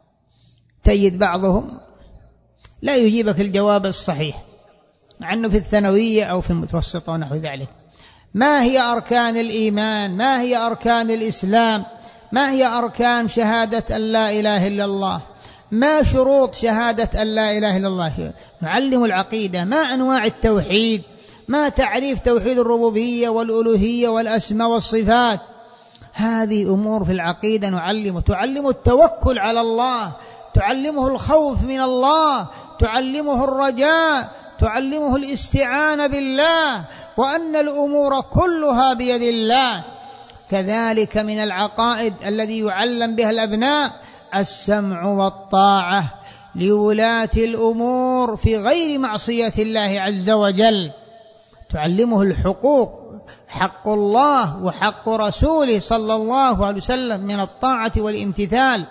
تجد بعضهم لا يجيبك الجواب الصحيح مع أنه في الثانوية أو في المتوسطة ونحو ذلك. ما هي أركان الإيمان؟ ما هي أركان الإسلام؟ ما هي أركان شهادة أن لا إله إلا الله؟ ما شروط شهادة أن لا إله إلا الله؟ نعلم العقيدة. ما أنواع التوحيد؟ ما تعريف توحيد الربوبية والألوهية والأسماء والصفات؟ هذه أمور في العقيدة نعلمه. تعلمه التوكل على الله، تعلمه الخوف من الله، تعلمه الرجاء، تعلمه الاستعانة بالله، وأن الأمور كلها بيد الله. كذلك من العقائد الذي يعلم بها الأبناء السمع والطاعة لولاة الأمور في غير معصية الله عز وجل. تعلمه الحقوق، حق الله وحق رسوله صلى الله عليه وسلم من الطاعة والامتثال،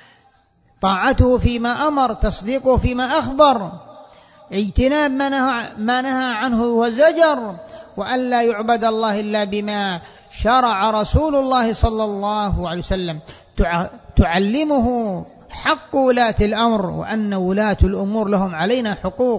طاعته فيما أمر، تصديقه فيما أخبر، اجتناب ما نهى عنه وزجر، وأن لا يعبد الله إلا بما شرع رسول الله صلى الله عليه وسلم. تعلمه حق ولاة الأمر، وأن ولاة الأمور لهم علينا حقوق.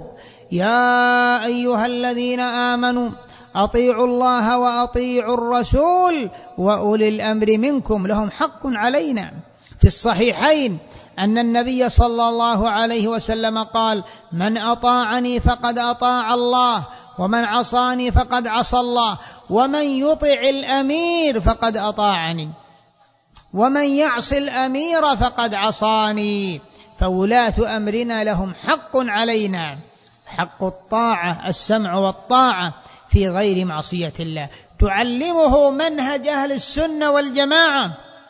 يا أيها الذين آمنوا أطيعوا الله وأطيعوا الرسول وأولي الأمر منكم، لهم حق علينا. في الصحيحين أن النبي صلى الله عليه وسلم قال: من أطاعني فقد أطاع الله، ومن عصاني فقد عصى الله، ومن يطع الأمير فقد أطاعني، ومن يعص الأمير فقد عصاني. فولاة أمرنا لهم حق علينا، حق الطاعة، السمع والطاعة في غير معصية الله. تعلمه منهج أهل السنة والجماعة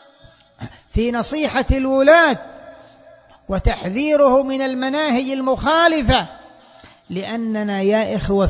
في نصيحة الولاة وتحذيره من المناهج المخالفة، لأننا يا إخوة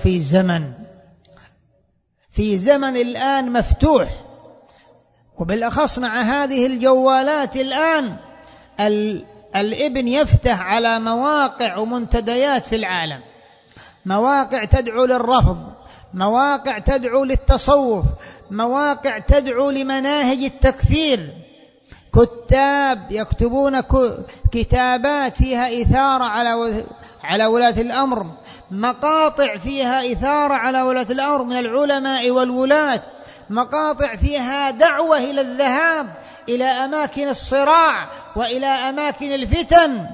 في زمن الآن مفتوح، وبالأخص مع هذه الجوالات الآن الابن يفتح على مواقع ومنتديات في العالم، مواقع تدعو للرفض، مواقع تدعو للتصوف، مواقع تدعو لمناهج التكفير، كتاب يكتبون كتابات فيها إثارة على ولاة الأمر، مقاطع فيها إثارة على ولاة الأمر من العلماء والولاة، مقاطع فيها دعوة إلى الذهاب إلى أماكن الصراع وإلى أماكن الفتن.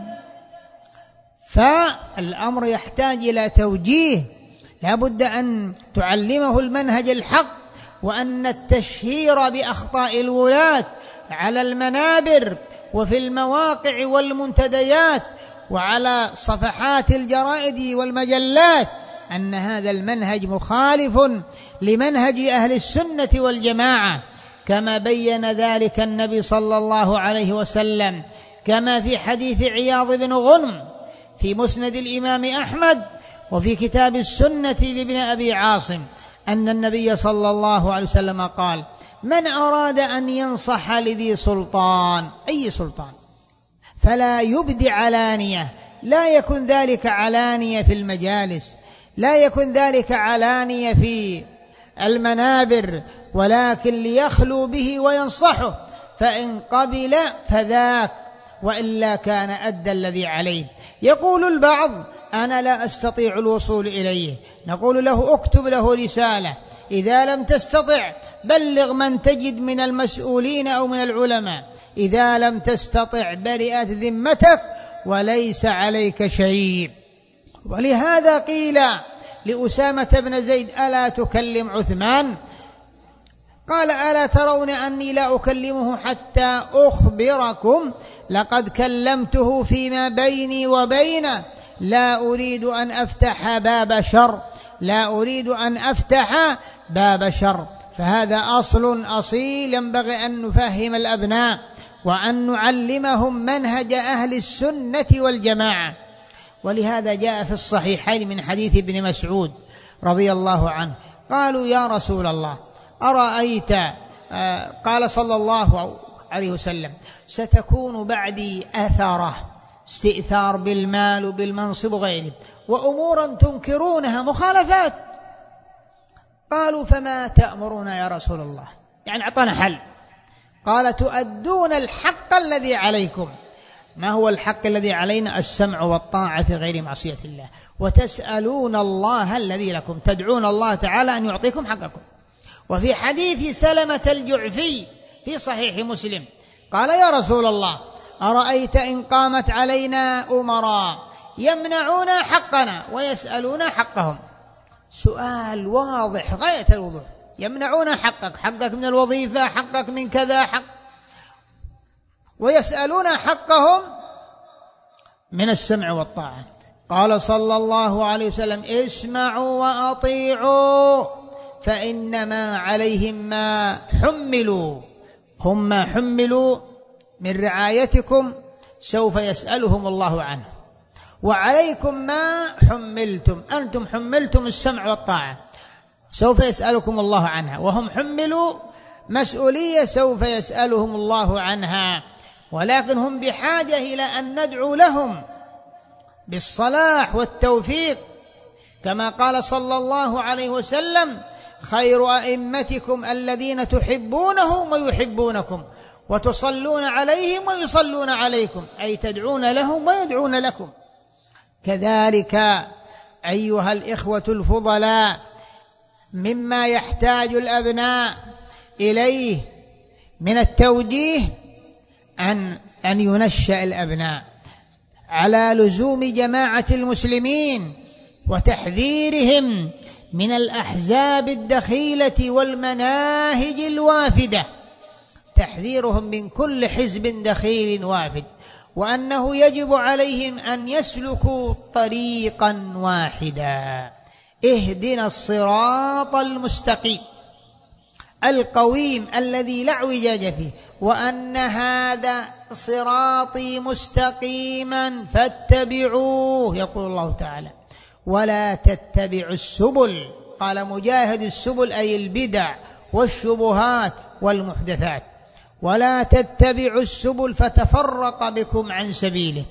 فالأمر يحتاج إلى توجيه، لا بد أن تعلمه المنهج الحق، وأن التشهير بأخطاء الولاة على المنابر وفي المواقع والمنتديات وعلى صفحات الجرائد والمجلات أن هذا المنهج مخالف لمنهج أهل السنة والجماعة، كما بين ذلك النبي صلى الله عليه وسلم، كما في حديث عياض بن غنم في مسند الإمام أحمد وفي كتاب السنة لابن أبي عاصم، أن النبي صلى الله عليه وسلم قال: من أراد أن ينصح لذي سلطان، أي سلطان، فلا يبدي علانية، لا يكن ذلك علانية في المجالس، لا يكن ذلك علانية في المنابر، ولكن ليخلو به وينصحه، فإن قبل فذاك، وإلا كان أدى الذي عليه. يقول البعض: أنا لا أستطيع الوصول إليه، نقول له: اكتب له رسالة، إذا لم تستطع بلغ من تجد من المسؤولين أو من العلماء، إذا لم تستطع برئت ذمتك وليس عليك شيء. ولهذا قيل لأسامة بن زيد: ألا تكلم عثمان؟ قال: ألا ترون أني لا أكلمه حتى أخبركم؟ لقد كلمته فيما بيني وبينه، لا أريد أن أفتح باب شر، لا أريد أن أفتح باب شر. فهذا أصل أصيل ينبغي أن نفهم الأبناء وأن نعلمهم منهج أهل السنة والجماعة. ولهذا جاء في الصحيحين من حديث ابن مسعود رضي الله عنه، قالوا: يا رسول الله، أرأيت قال صلى الله عليه وسلم: ستكون بعدي أثرة، استئثار بالمال وبالمنصب وغيره، وأمورا تنكرونها، مخالفات. قالوا: فما تأمرون يا رسول الله؟ يعني أعطانا حل. قال: تؤدون الحق الذي عليكم. ما هو الحق الذي علينا؟ السمع والطاعة في غير معصية الله، وتسألون الله الذي لكم، تدعون الله تعالى أن يعطيكم حقكم. وفي حديث سلمة الجعفي في صحيح مسلم قال: يا رسول الله، أرأيت إن قامت علينا أمراء يمنعون حقنا ويسألون حقهم. سؤال واضح غاية الوضوح. يمنعون حقك من الوظيفة، حقك من كذا، ويسألون حقهم من السمع والطاعة. قال صلى الله عليه وسلم: اسمعوا وأطيعوا، فإنما عليهم ما حملوا، هم ما حملوا من رعايتكم سوف يسألهم الله عنه، وعليكم ما حملتم، أنتم حملتم السمع والطاعة سوف يسألكم الله عنها، وهم حملوا مسؤولية سوف يسألهم الله عنها. ولكن هم بحاجة إلى أن ندعو لهم بالصلاح والتوفيق، كما قال صلى الله عليه وسلم: خير أئمتكم الذين تحبونهم ويحبونكم وتصلون عليهم ويصلون عليكم، أي تدعون لهم ويدعون لكم. كذلك أيها الإخوة الفضلاء، مما يحتاج الأبناء إليه من التوجيه أن ينشأ الأبناء على لزوم جماعة المسلمين وتحذيرهم من الأحزاب الدخيلة والمناهج الوافدة، تحذيرهم من كل حزب دخيل وافد، وأنه يجب عليهم أن يسلكوا طريقا واحدا: اهدنا الصراط المستقيم القويم الذي لا اعوجاج فيه، وأن هذا صراطي مستقيما فاتبعوه، يقول الله تعالى، ولا تتبعوا السبل. قال مجاهد: السبل أي البدع والشبهات والمحدثات. ولا تتبعوا السبل فتفرق بكم عن سبيله.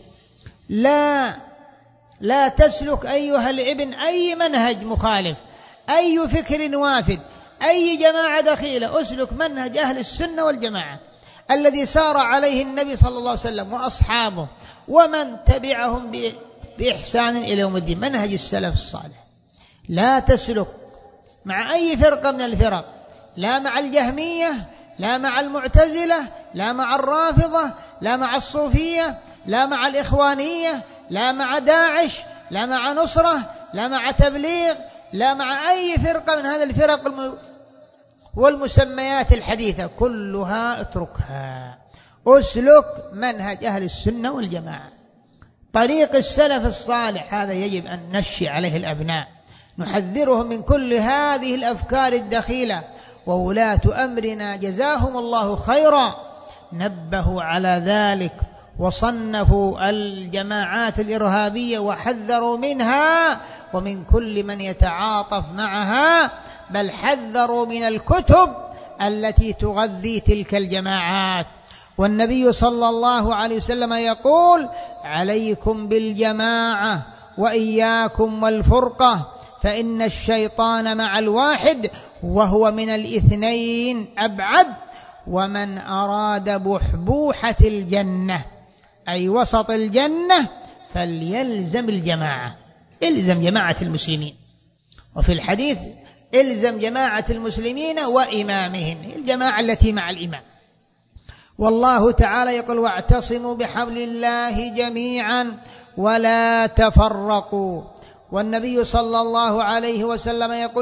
لا تسلك أيها الابن أي منهج مخالف، أي فكر وافد، أي جماعة دخيلة. أسلك منهج أهل السنة والجماعة الذي سار عليه النبي صلى الله عليه وسلم وأصحابه ومن تبعهم بإحسان إلى يوم الدين، منهج السلف الصالح. لا تسلك مع أي فرقة من الفرق، لا مع الجهمية، لا مع المعتزلة، لا مع الرافضة، لا مع الصوفية، لا مع الإخوانية، لا مع داعش، لا مع نصرة، لا مع تبليغ، لا مع أي فرقة من هذه الفرق والمسميات الحديثة، كلها اتركها. أسلك منهج أهل السنة والجماعة، طريق السلف الصالح. هذا يجب أن نشئ عليه الأبناء، نحذرهم من كل هذه الأفكار الدخيلة. وولاة أمرنا جزاهم الله خيرا نبهوا على ذلك، وصنفوا الجماعات الإرهابية وحذروا منها ومن كل من يتعاطف معها، بل حذروا من الكتب التي تغذي تلك الجماعات. والنبي صلى الله عليه وسلم يقول: عليكم بالجماعة وإياكم والفرقة، فإن الشيطان مع الواحد وهو من الاثنين أبعد، ومن أراد بحبوحة الجنة أي وسط الجنة فليلزم الجماعة، الزم جماعة المسلمين. وفي الحديث: الزم جماعة المسلمين وإمامهم، الجماعة التي مع الإمام. والله تعالى يقول: واعتصموا بحبل الله جميعا ولا تفرقوا. والنبي صلى الله عليه وسلم يقول: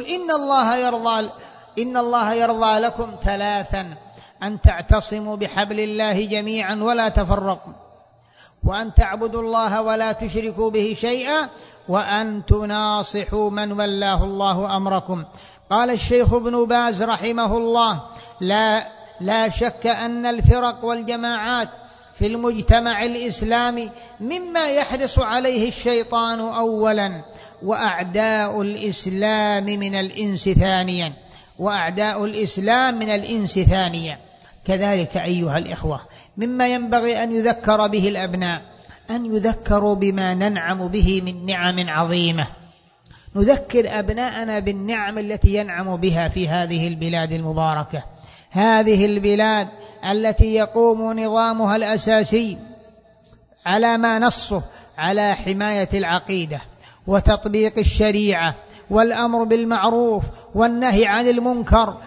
إن الله يرضى لكم ثلاثا: أن تعتصموا بحبل الله جميعا ولا تفرقوا، وأن تعبدوا الله ولا تشركوا به شيئا، وأن تناصحوا من ولاه الله أمركم. قال الشيخ ابن باز رحمه الله: لا شك أن الفرق والجماعات في المجتمع الإسلامي مما يحرص عليه الشيطان أولا، وأعداء الإسلام من الإنس ثانيا. وأعداء الإسلام من الإنس ثانيا. كذلك أيها الإخوة مما ينبغي أن يذكر به الأبناء أن يذكروا بما ننعم به من نعم عظيمة. نذكر أبناءنا بالنعم التي ينعم بها في هذه البلاد المباركة، هذه البلاد التي يقوم نظامها الأساسي على ما نصه على حماية العقيدة وتطبيق الشريعة والأمر بالمعروف والنهي عن المنكر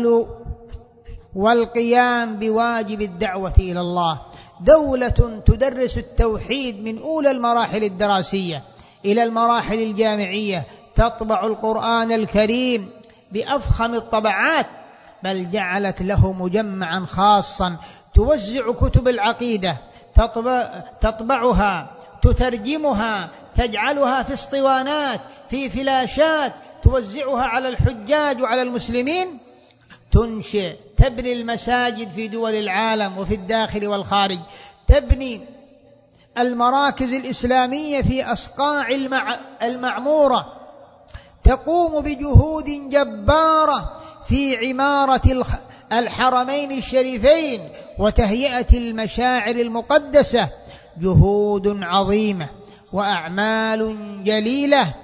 والقيام بواجب الدعوة إلى الله. دولة تدرس التوحيد من أولى المراحل الدراسية إلى المراحل الجامعية، تطبع القرآن الكريم بأفخم الطبعات، بل جعلت له مجمعا خاصا توزع كتب العقيدة، تطبعها، تترجمها، تجعلها في اسطوانات، في فلاشات، توزعها على الحجاج وعلى المسلمين، تنشئ، تبني المساجد في دول العالم وفي الداخل والخارج، تبني المراكز الإسلامية في أصقاع المعمورة، تقوم بجهود جبارة في عمارة الحرمين الشريفين وتهيئة المشاعر المقدسة، جهود عظيمة وأعمال جليلة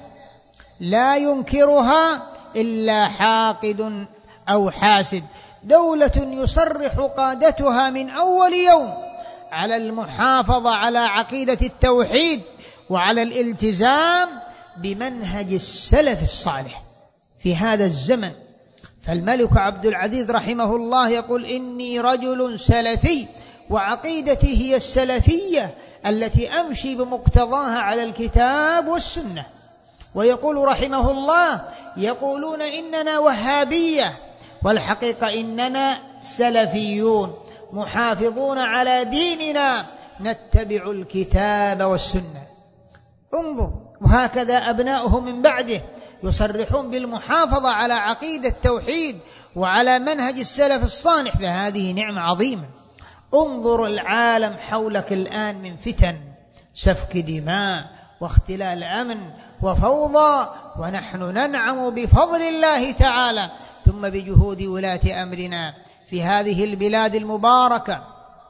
لا ينكرها إلا حاقد أو حاسد. دولة يصرح قادتها من أول يوم على المحافظة على عقيدة التوحيد وعلى الالتزام بمنهج السلف الصالح في هذا الزمن. فالملك عبد العزيز رحمه الله يقول: إني رجل سلفي وعقيدتي هي السلفية التي أمشي بمقتضاها على الكتاب والسنة. ويقول رحمه الله: يقولون إننا وهابية، والحقيقة إننا سلفيون محافظون على ديننا نتبع الكتاب والسنة. انظر، وهكذا أبناؤه من بعده يصرحون بالمحافظة على عقيدة التوحيد وعلى منهج السلف الصالح، فهذه نعمة عظيمة. انظر العالم حولك الآن من فتن، سفك دماء واختلال أمن وفوضى، ونحن ننعم بفضل الله تعالى ثم بجهود ولاة أمرنا في هذه البلاد المباركة،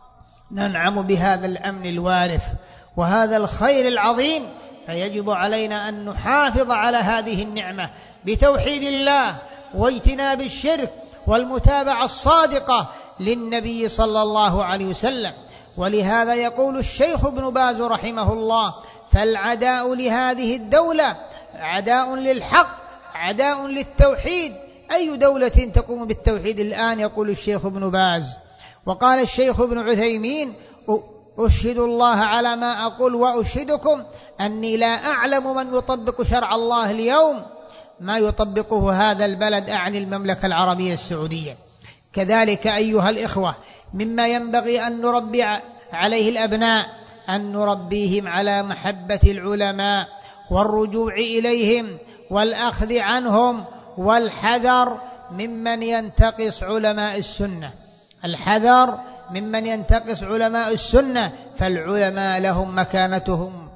ننعم بهذا الأمن الوارف وهذا الخير العظيم. فيجب علينا أن نحافظ على هذه النعمة بتوحيد الله واجتناب الشرك والمتابعة الصادقة للنبي صلى الله عليه وسلم. ولهذا يقول الشيخ ابن باز رحمه الله: فالعداء لهذه الدولة عداء للحق، عداء للتوحيد. أي دولة تقوم بالتوحيد الآن؟ يقول الشيخ ابن باز. وقال الشيخ ابن عثيمين: أشهد الله على ما أقول وأشهدكم أني لا أعلم من يطبق شرع الله اليوم ما يطبقه هذا البلد، أعني المملكة العربية السعودية. كذلك أيها الإخوة مما ينبغي أن نربي عليه الأبناء أن نربيهم على محبة العلماء والرجوع إليهم والأخذ عنهم، والحذر ممن ينتقص علماء السنة، الحذر ممن ينتقص علماء السنة، فالعلماء لهم مكانتهم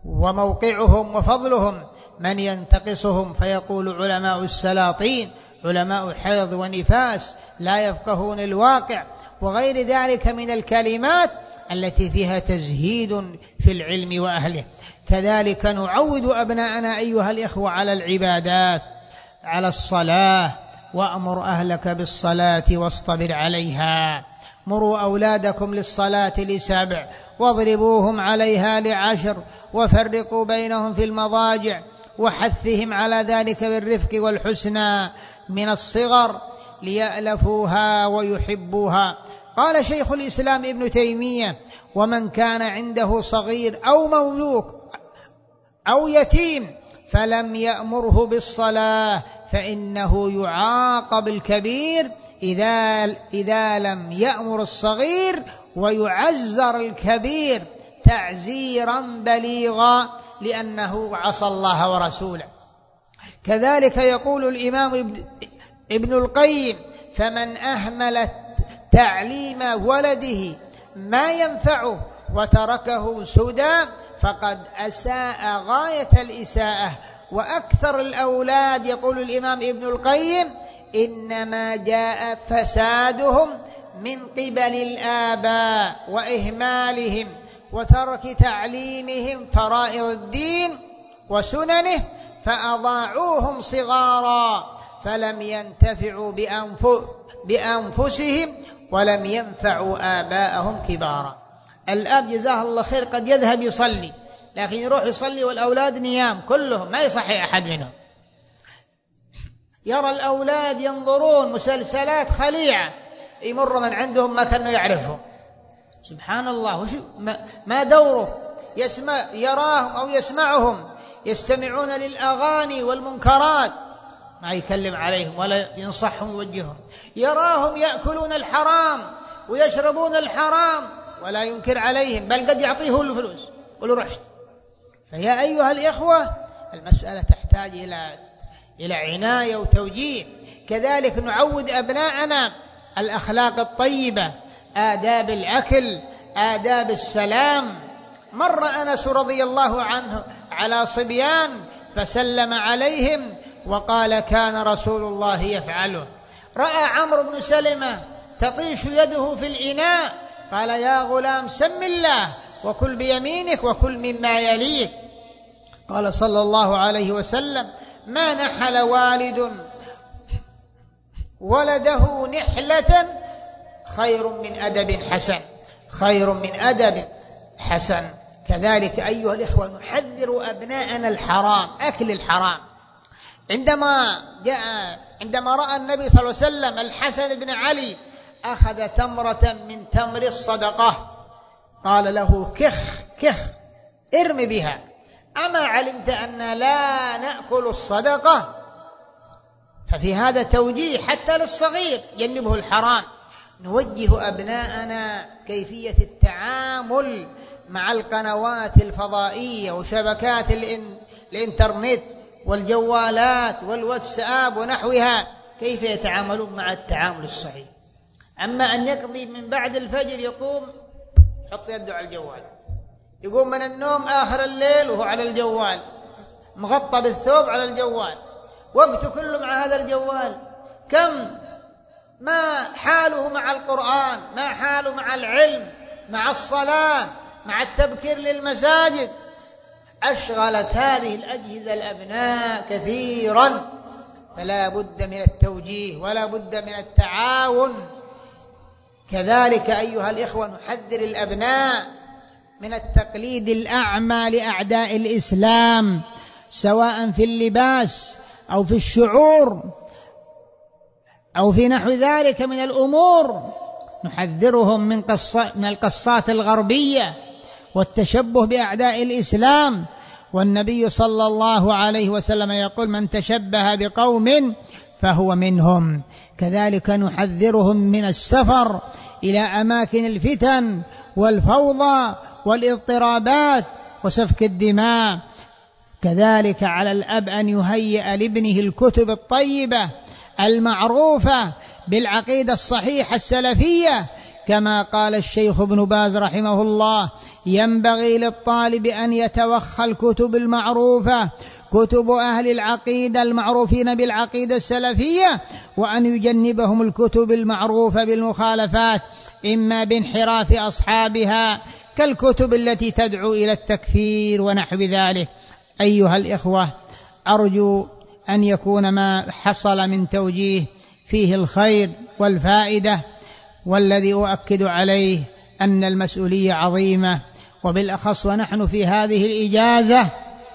وموقعهم وفضلهم. من ينتقصهم فيقول علماء السلاطين، علماء حيض ونفاس لا يفقهون الواقع، وغير ذلك من الكلمات التي فيها تزهيد في العلم وأهله. كذلك نعود أبناءنا أيها الإخوة على العبادات، على الصلاة: وأمر أهلك بالصلاة واصطبر عليها. مروا أولادكم للصلاة ل7، واضربوهم عليها ل10، وفرقوا بينهم في المضاجع، وحثهم على ذلك بالرفق والحسنى من الصغر ليألفوها ويحبوها. قال شيخ الإسلام ابن تيمية: ومن كان عنده صغير أو مملوك أو يتيم فلم يأمره بالصلاة فإنه يعاقب الكبير إذا لم يأمر الصغير، ويعزر الكبير تعزيرا بليغا لأنه عصى الله ورسوله. كذلك يقول الإمام ابن القيم: فمن أهمل تعليم ولده ما ينفعه وتركه سدى فقد أساء غاية الإساءة. وأكثر الأولاد، يقول الإمام ابن القيم، إنما جاء فسادهم من قبل الآباء وإهمالهم وترك تعليمهم فرائض الدين وسننه، فأضاعوهم صغارا فلم ينتفعوا بأنفسهم ولم ينفعوا آباءهم كبارا. الأب جزاه الله خير قد يذهب يصلي، لكن يروح يصلي والأولاد نيام كلهم، ما يصحي أحد منهم. يرى الأولاد ينظرون مسلسلات خليعة، يمر من عندهم ما كانوا يعرفهم. سبحان الله، ما دوره؟ يراهم أو يسمعهم يستمعون للأغاني والمنكرات، ما يكلم عليهم ولا ينصحهم ويوجههم. يراهم يأكلون الحرام ويشربون الحرام ولا ينكر عليهم، بل قد يعطيه الفلوس قلوا رشد. فيا أيها الإخوة، المسألة تحتاج إلى عناية وتوجيه. كذلك نعود أبناءنا الأخلاق الطيبة، آداب الأكل، آداب السلام. مر أنس رضي الله عنه على صبيان فسلم عليهم وقال: كان رسول الله يفعله. رأى عمرو بن سلمة تطيش يده في الإناء، قال: يا غلام سم الله وكل بيمينك وكل مما يليك. قال صلى الله عليه وسلم: ما نحل والد ولده نحلة خير من أدب حسن، خير من أدب حسن. كذلك أيها الإخوة نحذر أبناءنا الحرام، أكل الحرام. عندما رأى النبي صلى الله عليه وسلم الحسن بن علي أخذ تمرة من تمر الصدقة، قال له: كخ ارم بها، أما علمت أن لا نأكل الصدقة؟ ففي هذا توجيه حتى للصغير جنبه الحرام. نوجه أبناءنا كيفية التعامل مع القنوات الفضائية وشبكات الإنترنت والجوالات والواتساب ونحوها، كيف يتعاملون مع التعامل الصحيح. أما أن يقضي من بعد الفجر يقوم يحط يده على الجوال، يقوم من النوم آخر الليل وهو على الجوال، مغطى بالثوب على الجوال، وقته كله مع هذا الجوال. كم ما حاله مع القرآن، ما حاله مع العلم، مع الصلاة، مع التبكير للمساجد. أشغلت هذه الأجهزة الأبناء كثيرا، فلا بد من التوجيه ولا بد من التعاون. كذلك أيها الإخوة نحذر الأبناء من التقليد الأعمى لأعداء الإسلام، سواء في اللباس أو في الشعور أو في نحو ذلك من الأمور. نحذرهم من القصات الغربية والتشبه بأعداء الإسلام. والنبي صلى الله عليه وسلم يقول: من تشبه بقوم فهو منهم. كذلك نحذرهم من السفر إلى أماكن الفتن والفوضى والاضطرابات وسفك الدماء. كذلك على الأب أن يهيئ لابنه الكتب الطيبة المعروفة بالعقيدة الصحيحة السلفية، كما قال الشيخ ابن باز رحمه الله: ينبغي للطالب أن يتوخى الكتب المعروفة، كتب أهل العقيدة المعروفين بالعقيدة السلفية، وأن يجنبهم الكتب المعروفة بالمخالفات، إما بانحراف أصحابها كالكتب التي تدعو إلى التكفير ونحو ذلك. أيها الإخوة، أرجو أن يكون ما حصل من توجيه فيه الخير والفائدة، والذي أؤكد عليه أن المسؤولية عظيمة، وبالأخص ونحن في هذه الإجازة،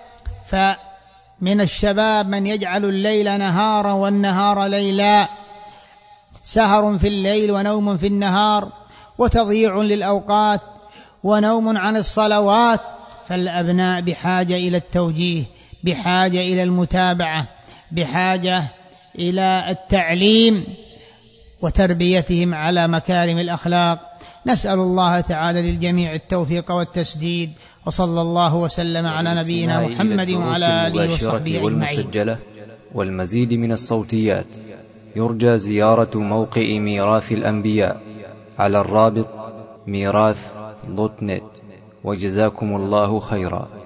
فمن الشباب من يجعل الليل نهارا والنهار ليلا، سهر في الليل ونوم في النهار، وتضييع للأوقات ونوم عن الصلوات. فالأبناء بحاجة إلى التوجيه، بحاجة إلى المتابعة، بحاجة إلى التعليم وتربيتهم على مكارم الأخلاق. نسأل الله تعالى للجميع التوفيق والتسديد، وصلى الله وسلم على نبينا محمد وعلى آله وصحبه والمسجلة والمزيد من الصوتيات. يرجى زيارة موقع ميراث الأنبياء على الرابط ميراث.net. وجزاكم الله خيرا.